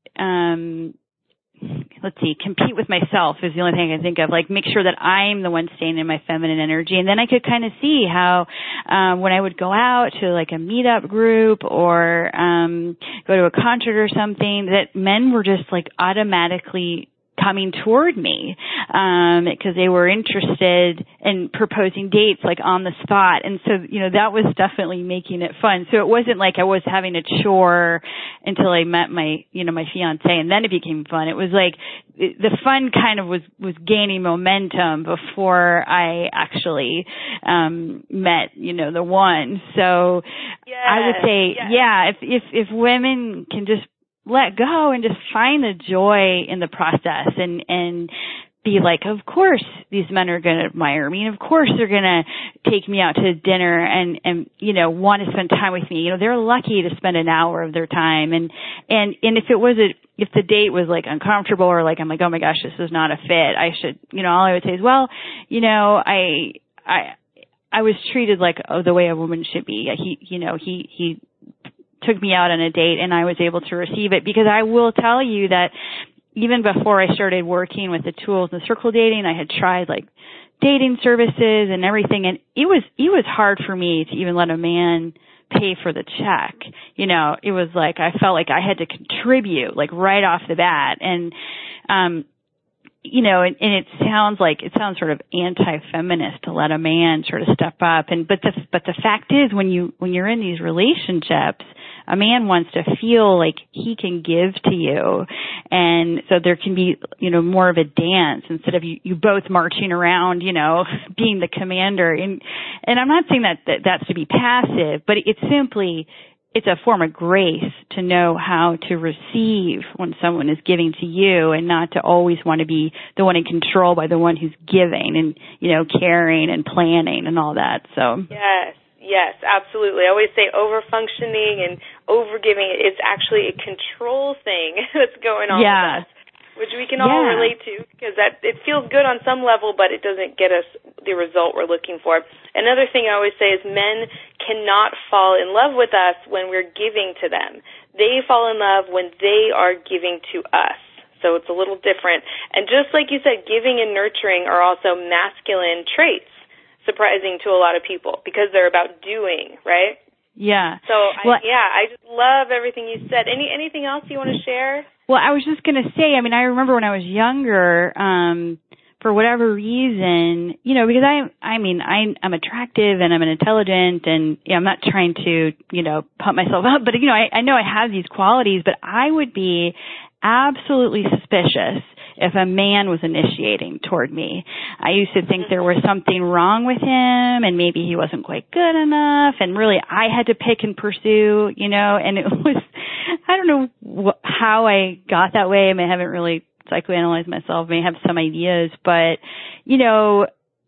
um, let's see, compete with myself is the only thing I can think of. Like make sure that I'm the one staying in my feminine energy. And then I could kind of see how, um, when I would go out to like a meetup group or, um, go to a concert or something, that men were just like automatically coming toward me, um, because they were interested in proposing dates like on the spot. And so, you know, that was definitely making it fun. So it wasn't like I was having a chore until I met my, you know, my fiance and then it became fun. It was like the fun kind of was, was gaining momentum before I actually, um, met, you know, the one. So yes, I would say, yes. yeah, if, if, if women can just let go and just find the joy in the process and, and be like, of course these men are going to admire me. And of course they're going to take me out to dinner and, and, you know, want to spend time with me. You know, they're lucky to spend an hour of their time. And, and, and if it was a, if the date was like uncomfortable or like, I'm like, oh my gosh, this is not a fit. I should, you know, all I would say is, well, you know, I, I, I was treated like oh, the way a woman should be. He, you know, he, he, took me out on a date and I was able to receive it because I will tell you that even before I started working with the tools and the circle dating, I had tried like dating services and everything. And it was, it was hard for me to even let a man pay for the check. You know, it was like, I felt like I had to contribute like right off the bat. And, um, you know, and, and it sounds like, it sounds sort of anti-feminist to let a man sort of step up. And, but the, but the fact is when you, when you're in these relationships, a man wants to feel like he can give to you. And so there can be, you know, more of a dance instead of you, you both marching around, you know, being the commander. And, and I'm not saying that, that that's to be passive, but it's simply, it's a form of grace to know how to receive when someone is giving to you and not to always want to be the one in control by the one who's giving and, you know, caring and planning and all that. So. Yes. Yes, absolutely. I always say over-functioning and over-giving, it's actually a control thing that's going on yeah. with us, which we can all yeah. relate to because that it feels good on some level, but it doesn't get us the result we're looking for. Another thing I always say is men cannot fall in love with us when we're giving to them. They fall in love when they are giving to us. So it's a little different. And just like you said, giving and nurturing are also masculine traits. Surprising to a lot of people because they're about doing, right? Yeah. So, I, well, yeah, I just love everything you said. Any anything else you want to share? Well, I was just going to say, I mean, I remember when I was younger, um, for whatever reason, you know, because I, I mean, I, I'm attractive and I'm an intelligent and you know, I'm not trying to, you know, pump myself up, but, you know, I, I know I have these qualities, but I would be absolutely suspicious if a man was initiating toward me. I used to think there was something wrong with him and maybe he wasn't quite good enough and really I had to pick and pursue, you know, and it was, I don't know wh- how I got that way. I mean, I haven't really psychoanalyzed myself, I may have some ideas, but, you know,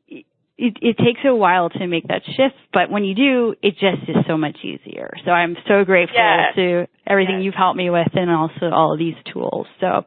it, it takes a while to make that shift, but when you do, it just is so much easier. So I'm so grateful yes. to everything yes. you've helped me with and also all of these tools. So.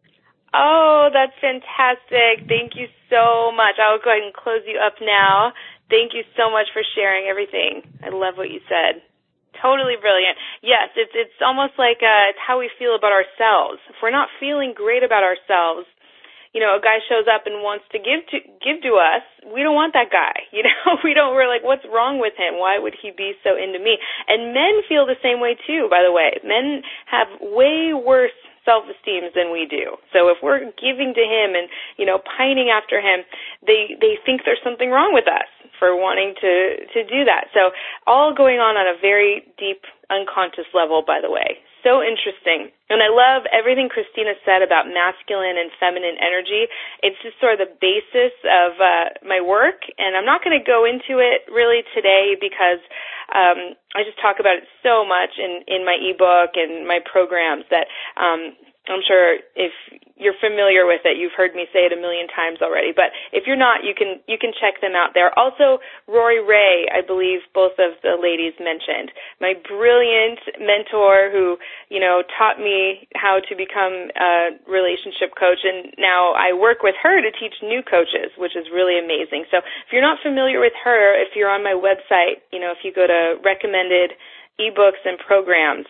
Oh, that's fantastic. Thank you so much. I'll go ahead and close you up now. Thank you so much for sharing everything. I love what you said. Totally brilliant. Yes, it's it's almost like uh, it's how we feel about ourselves. If we're not feeling great about ourselves, you know, a guy shows up and wants to give to give to us, we don't want that guy. You know, we don't. We're like, what's wrong with him? Why would he be so into me? And men feel the same way too. By the way, men have way worse self-esteem than we do. So if we're giving to him and, you know, pining after him, they they think there's something wrong with us for wanting to to do that. So all going on on a very deep unconscious level, by the way. So interesting. And I love everything Christina said about masculine and feminine energy. It's just sort of the basis of uh, my work, and I'm not going to go into it really today because um, I just talk about it so much in, in my ebook and my programs that um, I'm sure if you're familiar with it, you've heard me say it a million times already. But if you're not, you can you can check them out there. Also, Rory Ray, I believe both of the ladies mentioned, my brilliant mentor who, you know, taught me how to become a relationship coach, and now I work with her to teach new coaches, which is really amazing. So if you're not familiar with her, if you're on my website, you know, if you go to recommended ebooks and programs,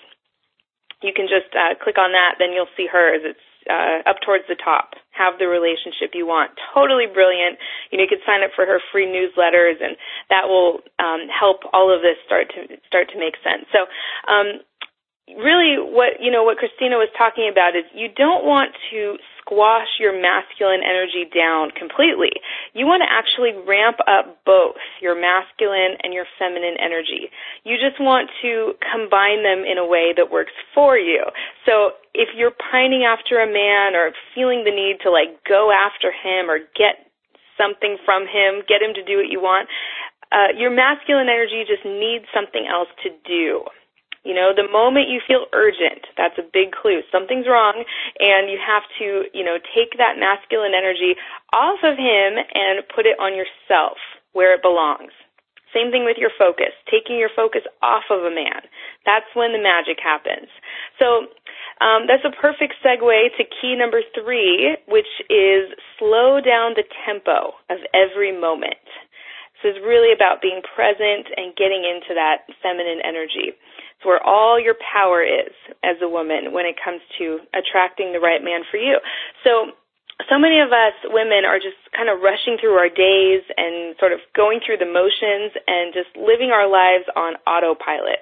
you can just uh, click on that, then you'll see hers. It's uh, up towards the top. Have the relationship you want. Totally brilliant. You know, you could sign up for her free newsletters, and that will um, help all of this start to start to make sense. So, um, really, what you know, what Christina was talking about is you don't want to squash your masculine energy down completely. You want to actually ramp up both your masculine and your feminine energy. You just want to combine them in a way that works for you. So if you're pining after a man or feeling the need to like go after him or get something from him, get him to do what you want, uh, your masculine energy just needs something else to do. You know, the moment you feel urgent, that's a big clue. Something's wrong, and you have to, you know, take that masculine energy off of him and put it on yourself where it belongs. Same thing with your focus, taking your focus off of a man. That's when the magic happens. So um, that's a perfect segue to key number three, which is slow down the tempo of every moment. This is really about being present and getting into that feminine energy. It's where all your power is as a woman when it comes to attracting the right man for you. So, so many of us women are just kind of rushing through our days and sort of going through the motions and just living our lives on autopilot.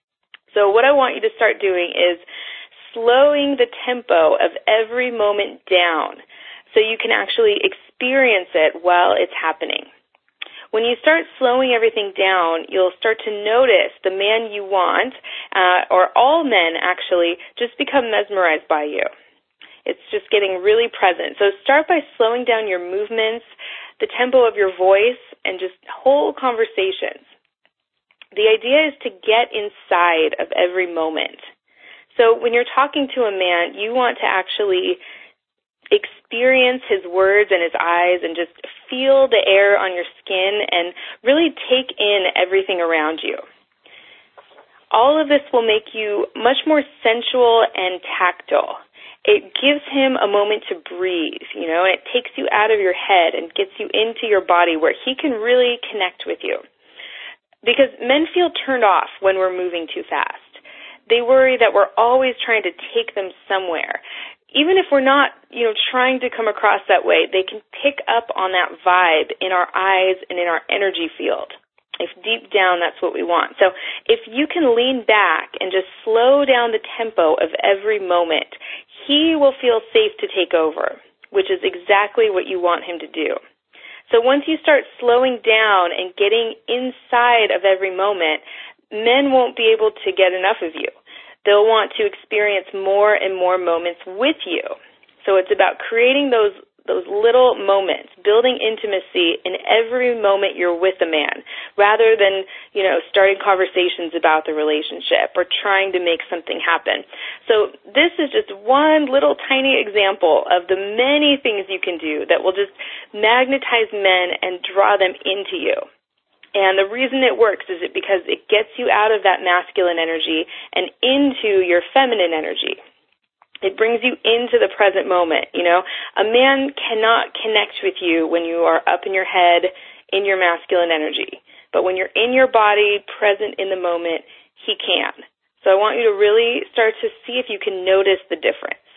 So what I want you to start doing is slowing the tempo of every moment down so you can actually experience it while it's happening. When you start slowing everything down, you'll start to notice the man you want, uh, or all men actually, just become mesmerized by you. It's just getting really present. So start by slowing down your movements, the tempo of your voice, and just whole conversations. The idea is to get inside of every moment. So when you're talking to a man, you want to actually experience his words and his eyes and just feel the air on your skin and really take in everything around you. All of this will make you much more sensual and tactile. It gives him a moment to breathe, you know, and it takes you out of your head and gets you into your body where he can really connect with you. Because men feel turned off when we're moving too fast. They worry that we're always trying to take them somewhere. Even if we're not, you know, trying to come across that way, they can pick up on that vibe in our eyes and in our energy field. If deep down that's what we want. So if you can lean back and just slow down the tempo of every moment, he will feel safe to take over, which is exactly what you want him to do. So once you start slowing down and getting inside of every moment, men won't be able to get enough of you. They'll want to experience more and more moments with you. So it's about creating those those little moments, building intimacy in every moment you're with a man, rather than, you know, starting conversations about the relationship or trying to make something happen. So this is just one little tiny example of the many things you can do that will just magnetize men and draw them into you. And the reason it works is it because it gets you out of that masculine energy and into your feminine energy. It brings you into the present moment, you know. A man cannot connect with you when you are up in your head, in your masculine energy. But when you're in your body, present in the moment, he can. So I want you to really start to see if you can notice the difference.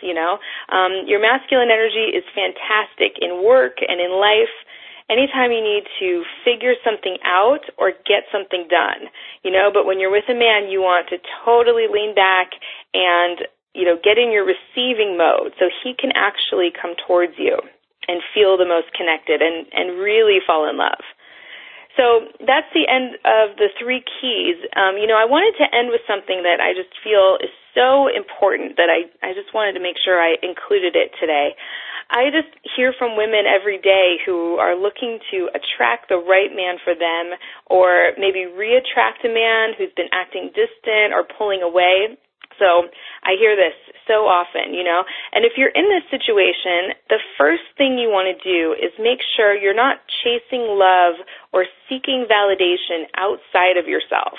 you know. Um, your masculine energy is fantastic in work and in life. Anytime you need to figure something out or get something done, you know, but when you're with a man, you want to totally lean back and, you know, get in your receiving mode so he can actually come towards you and feel the most connected and, and really fall in love. So that's the end of the three keys. Um, you know, I wanted to end with something that I just feel is so important that I, I just wanted to make sure I included it today. I just hear from women every day who are looking to attract the right man for them or maybe re-attract a man who's been acting distant or pulling away. So I hear this so often, you know, and if you're in this situation, the first thing you want to do is make sure you're not chasing love or seeking validation outside of yourself.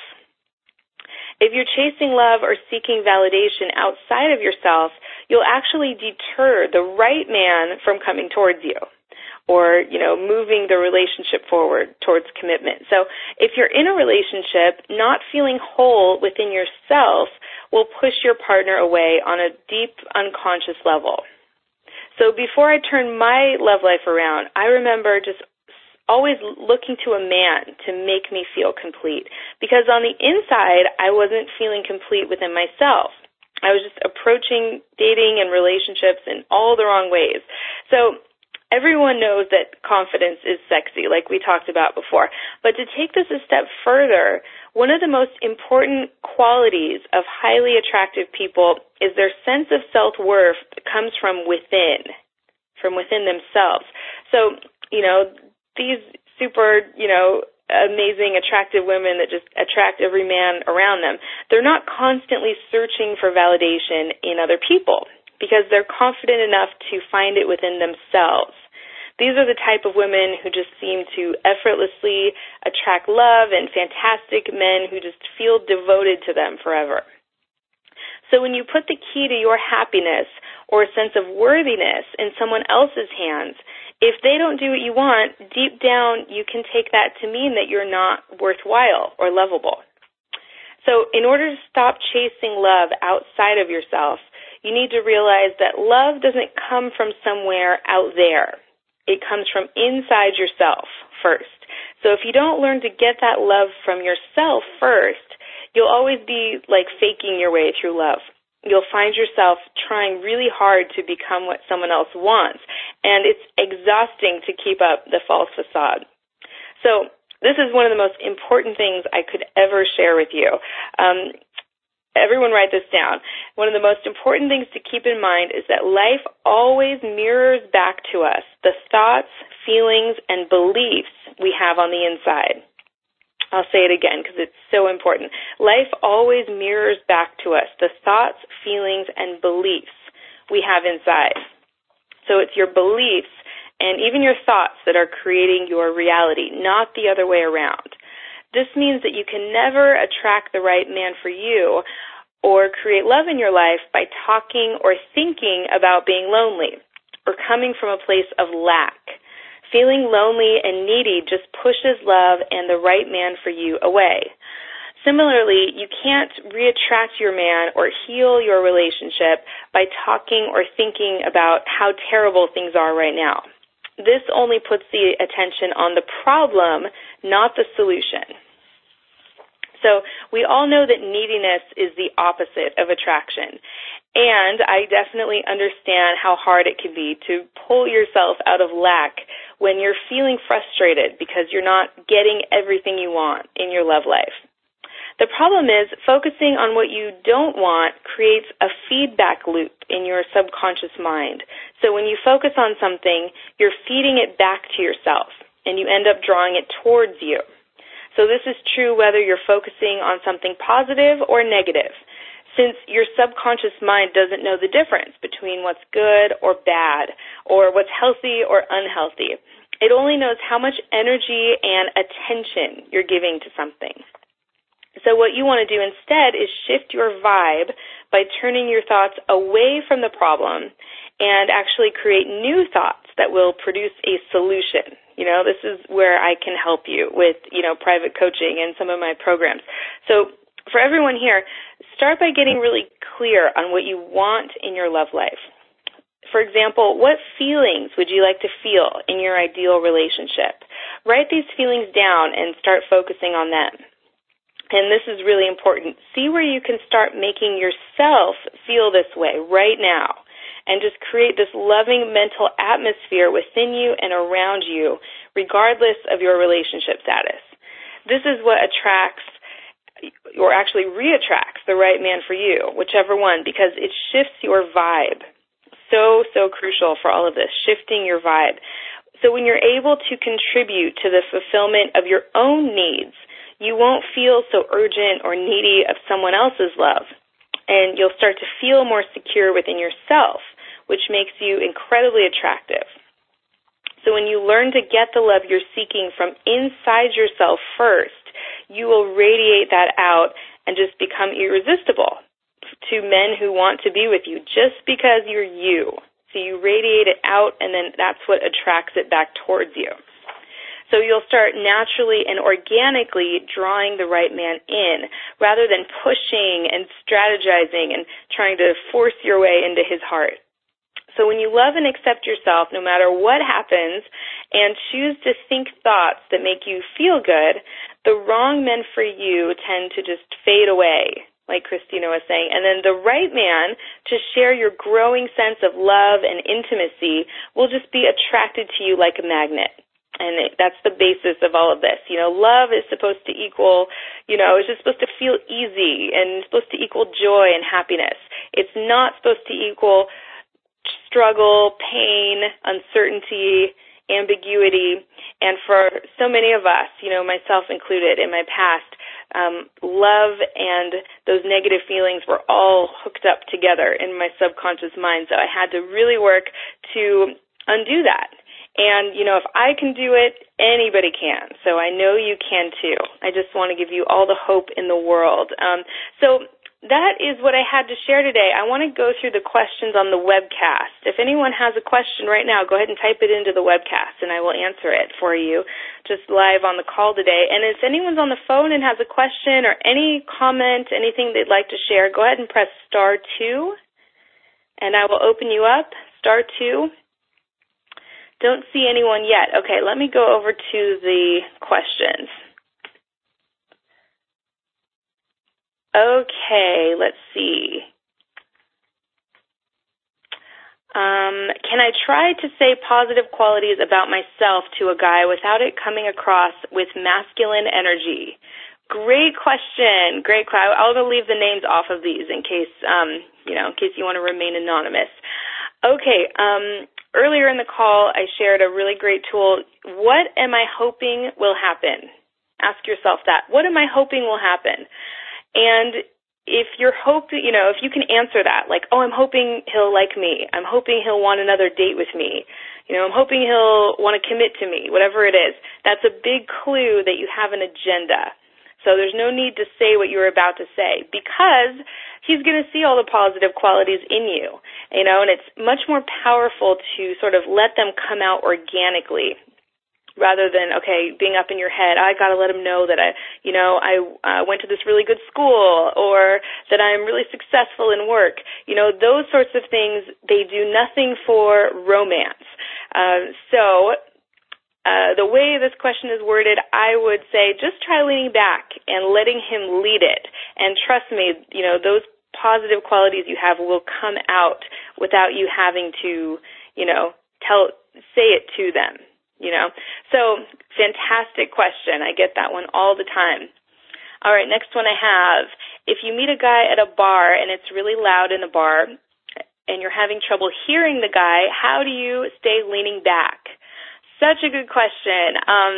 If you're chasing love or seeking validation outside of yourself, you'll actually deter the right man from coming towards you or, you know, moving the relationship forward towards commitment. So if you're in a relationship, not feeling whole within yourself will push your partner away on a deep, unconscious level. So before I turned my love life around, I remember just always looking to a man to make me feel complete, because on the inside, I wasn't feeling complete within myself. I was just approaching dating and relationships in all the wrong ways. So everyone knows that confidence is sexy, like we talked about before. But to take this a step further, one of the most important qualities of highly attractive people is their sense of self-worth comes from within, from within themselves. So, you know, these super, you know, amazing, attractive women that just attract every man around them, they're not constantly searching for validation in other people because they're confident enough to find it within themselves. These are the type of women who just seem to effortlessly attract love and fantastic men who just feel devoted to them forever. So when you put the key to your happiness or a sense of worthiness in someone else's hands, if they don't do what you want, deep down you can take that to mean that you're not worthwhile or lovable. So in order to stop chasing love outside of yourself, you need to realize that love doesn't come from somewhere out there. It comes from inside yourself first. So if you don't learn to get that love from yourself first, you'll always be like faking your way through love. You'll find yourself trying really hard to become what someone else wants, and it's exhausting to keep up the false facade. So this is one of the most important things I could ever share with you. Um, everyone write this down. One of the most important things to keep in mind is that life always mirrors back to us the thoughts, feelings, and beliefs we have on the inside. I'll say it again because it's so important. Life always mirrors back to us the thoughts, feelings, and beliefs we have inside. So it's your beliefs and even your thoughts that are creating your reality, not the other way around. This means that you can never attract the right man for you or create love in your life by talking or thinking about being lonely or coming from a place of lack. Feeling lonely and needy just pushes love and the right man for you away. Similarly, you can't reattract your man or heal your relationship by talking or thinking about how terrible things are right now. This only puts the attention on the problem, not the solution. So we all know that neediness is the opposite of attraction. And I definitely understand how hard it can be to pull yourself out of lack when you're feeling frustrated because you're not getting everything you want in your love life. The problem is focusing on what you don't want creates a feedback loop in your subconscious mind. So when you focus on something, you're feeding it back to yourself, and you end up drawing it towards you. So this is true whether you're focusing on something positive or negative, since your subconscious mind doesn't know the difference between what's good or bad, or what's healthy or unhealthy. It only knows how much energy and attention you're giving to something. So what you want to do instead is shift your vibe by turning your thoughts away from the problem and actually create new thoughts that will produce a solution. You know, this is where I can help you with, you know, private coaching and some of my programs. So for everyone here, start by getting really clear on what you want in your love life. For example, what feelings would you like to feel in your ideal relationship? Write these feelings down and start focusing on them. And this is really important. See where you can start making yourself feel this way right now, and just create this loving mental atmosphere within you and around you, regardless of your relationship status. This is what attracts, or actually re-attracts, the right man for you, whichever one, because it shifts your vibe. So, so crucial for all of this, shifting your vibe. So when you're able to contribute to the fulfillment of your own needs, you won't feel so urgent or needy of someone else's love, and you'll start to feel more secure within yourself, which makes you incredibly attractive. So when you learn to get the love you're seeking from inside yourself first, you will radiate that out and just become irresistible to men who want to be with you just because you're you. So you radiate it out, and then that's what attracts it back towards you. So you'll start naturally and organically drawing the right man in, rather than pushing and strategizing and trying to force your way into his heart. So when you love and accept yourself, no matter what happens, and choose to think thoughts that make you feel good, the wrong men for you tend to just fade away, like Christina was saying. And then the right man to share your growing sense of love and intimacy will just be attracted to you like a magnet. And that's the basis of all of this. You know, love is supposed to equal, you know, it's just supposed to feel easy and supposed to equal joy and happiness. It's not supposed to equal struggle, pain, uncertainty, ambiguity. And for so many of us, you know, myself included in my past, um, love and those negative feelings were all hooked up together in my subconscious mind. So I had to really work to undo that. And, you know, if I can do it, anybody can. So I know you can too. I just want to give you all the hope in the world. Um, so that is what I had to share today. I want to go through the questions on the webcast. If anyone has a question right now, go ahead and type it into the webcast, and I will answer it for you just live on the call today. And if anyone's on the phone and has a question or any comment, anything they'd like to share, go ahead and press star two, and I will open you up, star two. Don't see anyone yet. Okay, let me go over to the questions. Okay, let's see. Um, can I try to say positive qualities about myself to a guy without it coming across with masculine energy? Great question. Great question. I'll leave the names off of these in case, um, you know, in case you want to remain anonymous. Okay, um, earlier in the call, I shared a really great tool. What am I hoping will happen? Ask yourself that. What am I hoping will happen? And if you're hoping, you know, if you can answer that, like, oh, I'm hoping he'll like me. I'm hoping he'll want another date with me. You know, I'm hoping he'll want to commit to me, whatever it is. That's a big clue that you have an agenda. So there's no need to say what you were about to say, because he's going to see all the positive qualities in you, you know, and it's much more powerful to sort of let them come out organically rather than, okay, being up in your head. I got to let him know that I, you know, I uh, went to this really good school, or that I'm really successful in work. You know, those sorts of things, they do nothing for romance. Uh, so Uh, the way this question is worded, I would say just try leaning back and letting him lead it. And trust me, you know, those positive qualities you have will come out without you having to, you know, tell, say it to them, you know. So, fantastic question. I get that one all the time. All right, next one I have. If you meet a guy at a bar and it's really loud in the bar and you're having trouble hearing the guy, how do you stay leaning back? Such a good question. Um,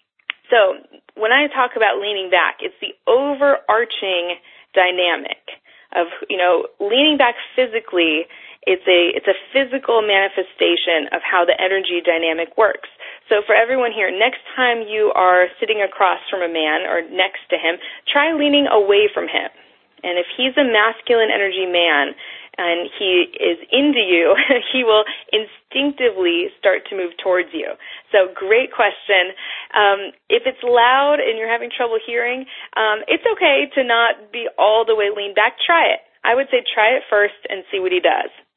so when I talk about leaning back, it's the overarching dynamic of, you know, leaning back physically. It's a it's a physical manifestation of how the energy dynamic works. So for everyone here, next time you are sitting across from a man or next to him, try leaning away from him. And if he's a masculine energy man and he is into you, he will instinctively start to move towards you. So great question. Um, if it's loud and you're having trouble hearing, um, it's okay to not be all the way leaned back. Try it. I would say try it first and see what he does.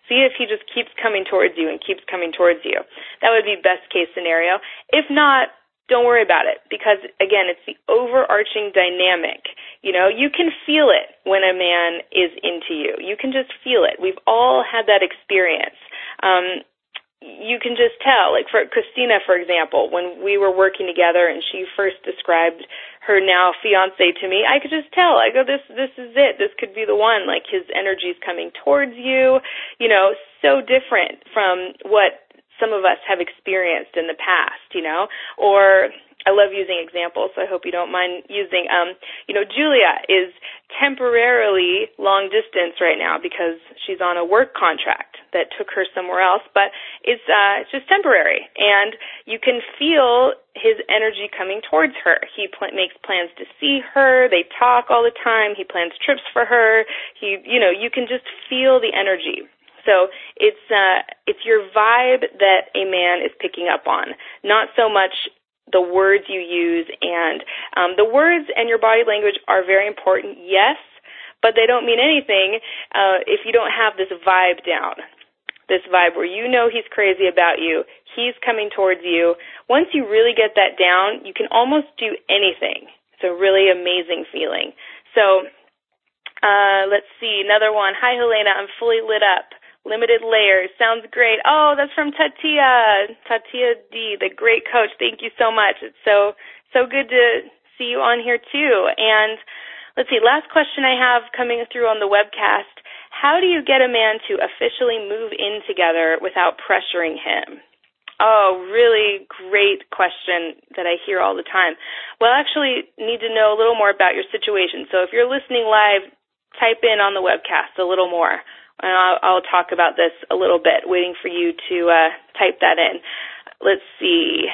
See if he just keeps coming towards you and keeps coming towards you. That would be best case scenario. If not, don't worry about it because, again, it's the overarching dynamic. You know, you can feel it when a man is into you. You can just feel it. We've all had that experience. Um, you can just tell. Like for Christina, for example, when we were working together and she first described her now fiance to me, I could just tell. I go, this this is it. This could be the one. Like his energy is coming towards you. You know, so different from what some of us have experienced in the past, you know, or I love using examples, so I hope you don't mind using, um, you know, Julia is temporarily long distance right now because she's on a work contract that took her somewhere else, but it's, uh, it's just temporary, and you can feel his energy coming towards her. He pl- makes plans to see her, they talk all the time, he plans trips for her, he, you know, you can just feel the energy. So it's uh, it's your vibe that a man is picking up on, not so much the words you use. And um, the words and your body language are very important, yes, but they don't mean anything uh, if you don't have this vibe down, this vibe where you know he's crazy about you, he's coming towards you. Once you really get that down, you can almost do anything. It's a really amazing feeling. So uh, let's see, another one. Hi, Helena, I'm fully lit up. Limited layers. Sounds great. Oh, that's from Tatia. Tatia D, the great coach. Thank you so much. It's so, so good to see you on here too. And let's see, last question I have coming through on the webcast. How do you get a man to officially move in together without pressuring him? Oh, really great question that I hear all the time. Well, I actually need to know a little more about your situation. So if you're listening live, type in on the webcast a little more. And I'll, I'll talk about this a little bit, waiting for you to uh, type that in. Let's see.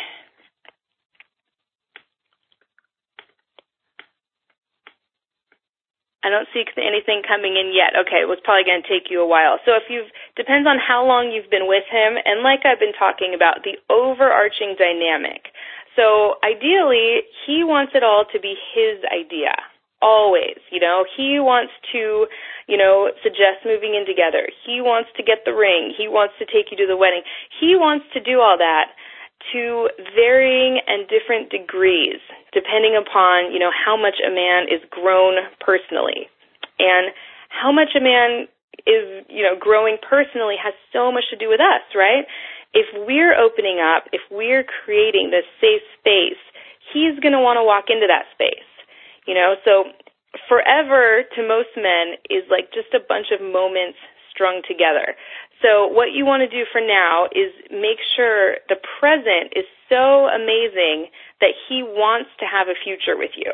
I don't see anything coming in yet. Okay, it was probably going to take you a while. So if you've, depends on how long you've been with him, and like I've been talking about, the overarching dynamic. So ideally, he wants it all to be his idea. Always, you know, he wants to, you know, suggest moving in together. He wants to get the ring. He wants to take you to the wedding. He wants to do all that to varying and different degrees, depending upon, you know, how much a man is grown personally. And how much a man is, you know, growing personally has so much to do with us, right? If we're opening up, if we're creating this safe space, he's going to want to walk into that space. You know, so forever to most men is like just a bunch of moments strung together. So what you want to do for now is make sure the present is so amazing that he wants to have a future with you.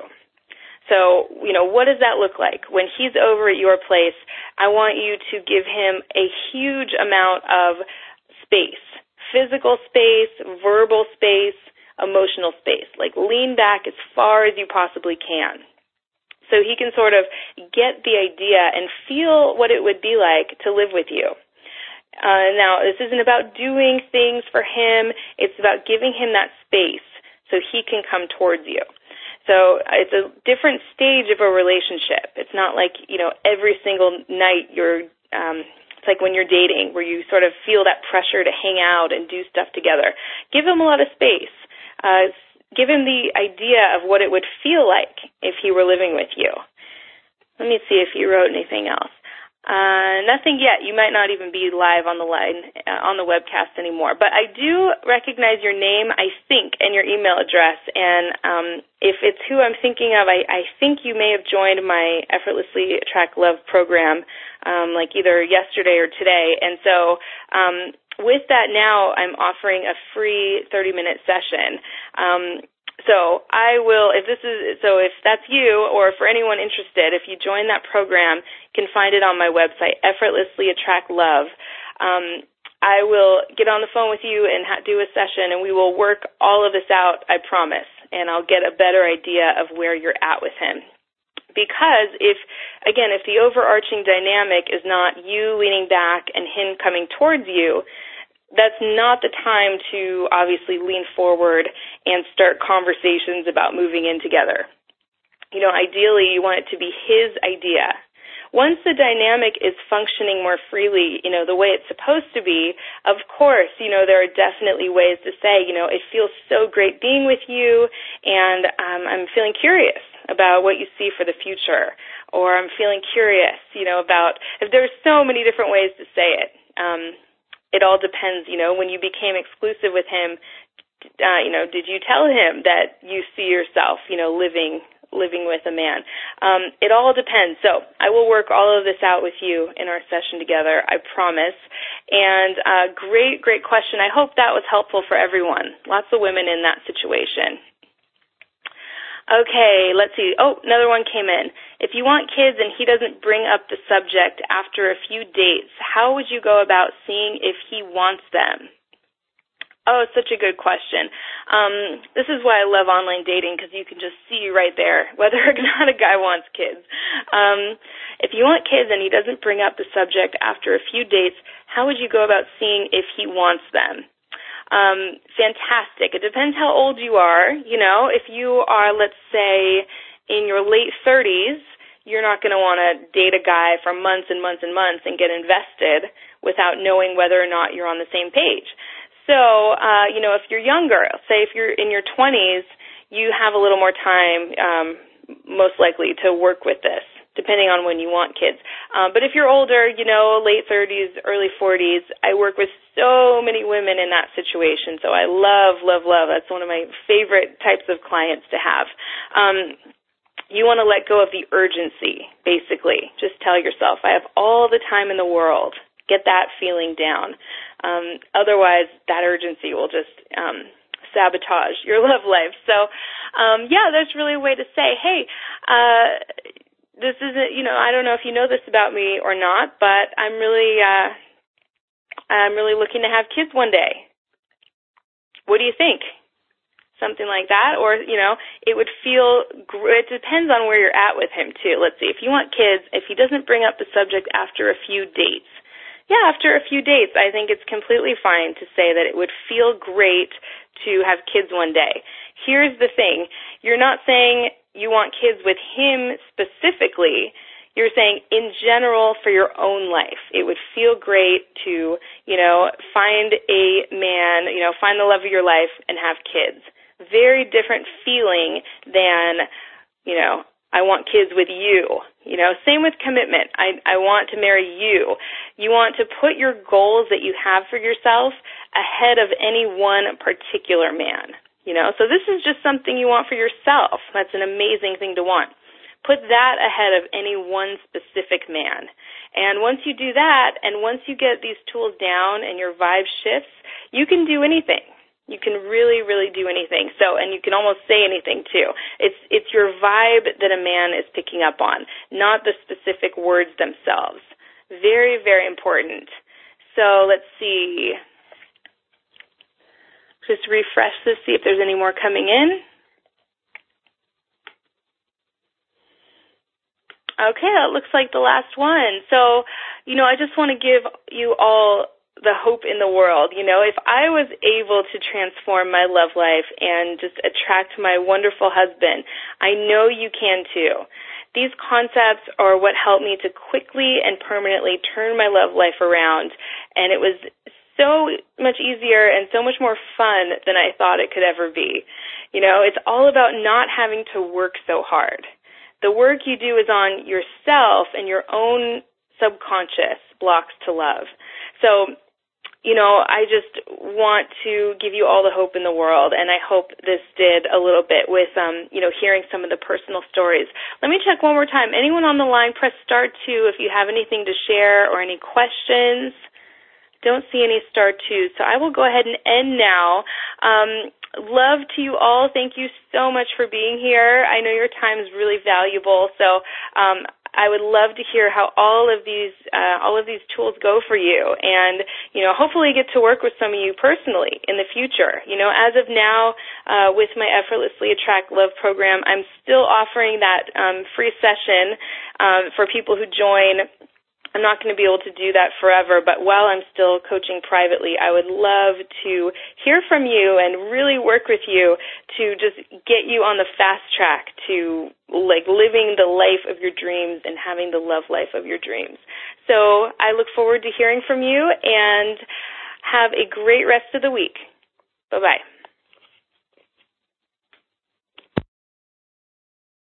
So, you know, what does that look like? When he's over at your place, I want you to give him a huge amount of space, physical space, verbal space, emotional space. Like lean back as far as you possibly can so he can sort of get the idea and feel what it would be like to live with you. Uh, now, this isn't about doing things for him. It's about giving him that space so he can come towards you. So it's a different stage of a relationship. It's not like, you know, every single night you're um, it's like when you're dating where you sort of feel that pressure to hang out and do stuff together. Give him a lot of space. Uh, give him the idea of what it would feel like if he were living with you. Let me see if you wrote anything else. Uh, nothing yet. You might not even be live on the line, uh, on the webcast anymore. But I do recognize your name, I think, and your email address. And um, if it's who I'm thinking of, I, I think you may have joined my Effortlessly Attract Love program, um, like either yesterday or today. And so um, with that now, I'm offering a free thirty-minute session. Um, So I will, if this is, so if that's you or for anyone interested, if you join that program, you can find it on my website, Effortlessly Attract Love. Um, I will get on the phone with you and ha- do a session, and we will work all of this out, I promise, and I'll get a better idea of where you're at with him. Because if, again, if the overarching dynamic is not you leaning back and him coming towards you, that's not the time to obviously lean forward and start conversations about moving in together. You know, ideally you want it to be his idea. once the dynamic is functioning more freely, you know, the way it's supposed to be, of course, you know, there are definitely ways to say, you know, it feels so great being with you, and um, I'm feeling curious about what you see for the future, or I'm feeling curious, you know, about, if there's so many different ways to say it. Um, it all depends, you know, when you became exclusive with him, uh, you know, did you tell him that you see yourself, you know, living living with a man? Um, it all depends. So I will work all of this out with you in our session together, I promise. And uh, great, great question. I hope that was helpful for everyone. Lots of women in that situation. Okay, let's see. Oh, another one came in. If you want kids and he doesn't bring up the subject after a few dates, how would you go about seeing if he wants them? Oh, such a good question. Um, this is why I love online dating, because you can just see right there whether or not a guy wants kids. Um, if you want kids and he doesn't bring up the subject after a few dates, how would you go about seeing if he wants them? Um, fantastic. It depends how old you are. You know, if you are, let's say, in your late thirties, you're not going to want to date a guy for months and months and months and get invested without knowing whether or not you're on the same page. So, uh, you know, if you're younger, say if you're in your twenties, you have a little more time, um, most likely, to work with this, depending on when you want kids. Um, but if you're older, you know, late thirties, early forties, I work with so many women in that situation. So I love, love, love. That's one of my favorite types of clients to have. Um, you want to let go of the urgency, basically. Just tell yourself, I have all the time in the world. Get that feeling down. Um, otherwise, that urgency will just um, sabotage your love life. So, um, yeah, that's really a way to say, hey, uh, this isn't, you know, I don't know if you know this about me or not, but I'm really, uh, I'm really looking to have kids one day. What do you think? Something like that, or, you know, it would feel, it depends on where you're at with him, too. Let's see, if you want kids, if he doesn't bring up the subject after a few dates, yeah, after a few dates, I think it's completely fine to say that it would feel great to have kids one day. Here's the thing. You're not saying you want kids with him specifically. You're saying in general for your own life. It would feel great to, you know, find a man, you know, find the love of your life and have kids. Very different feeling than, you know, I want kids with you. You know, same with commitment. I, I want to marry you. You want to put your goals that you have for yourself ahead of any one particular man. You know, so this is just something you want for yourself. That's an amazing thing to want. Put that ahead of any one specific man. And once you do that, and once you get these tools down and your vibe shifts, you can do anything. You can really, really do anything. So, and you can almost say anything too. It's it's your vibe that a man is picking up on, not the specific words themselves. Very, very important. So let's see. Just refresh this, see if there's any more coming in. Okay, that looks like the last one. So, you know, I just want to give you all the hope in the world. You know, if I was able to transform my love life and just attract my wonderful husband, I know you can too. These concepts are what helped me to quickly and permanently turn my love life around, and it was so much easier and so much more fun than I thought it could ever be. You know, it's all about not having to work so hard. The work you do is on yourself and your own subconscious blocks to love. So, you know, I just want to give you all the hope in the world, and I hope this did a little bit with, um, you know, hearing some of the personal stories. Let me check one more time. Anyone on the line, press star two if you have anything to share or any questions. Don't see any star two, so I will go ahead and end now. Um, love to you all. Thank you so much for being here. I know your time is really valuable, so um, I would love to hear how all of these uh, all of these tools go for you, and you know, hopefully get to work with some of you personally in the future. You know, as of now, uh, with my Effortlessly Attract Love program, I'm still offering that um, free session um, for people who join. I'm not going to be able to do that forever, but while I'm still coaching privately, I would love to hear from you and really work with you to just get you on the fast track to like living the life of your dreams and having the love life of your dreams. So I look forward to hearing from you, and have a great rest of the week. Bye-bye.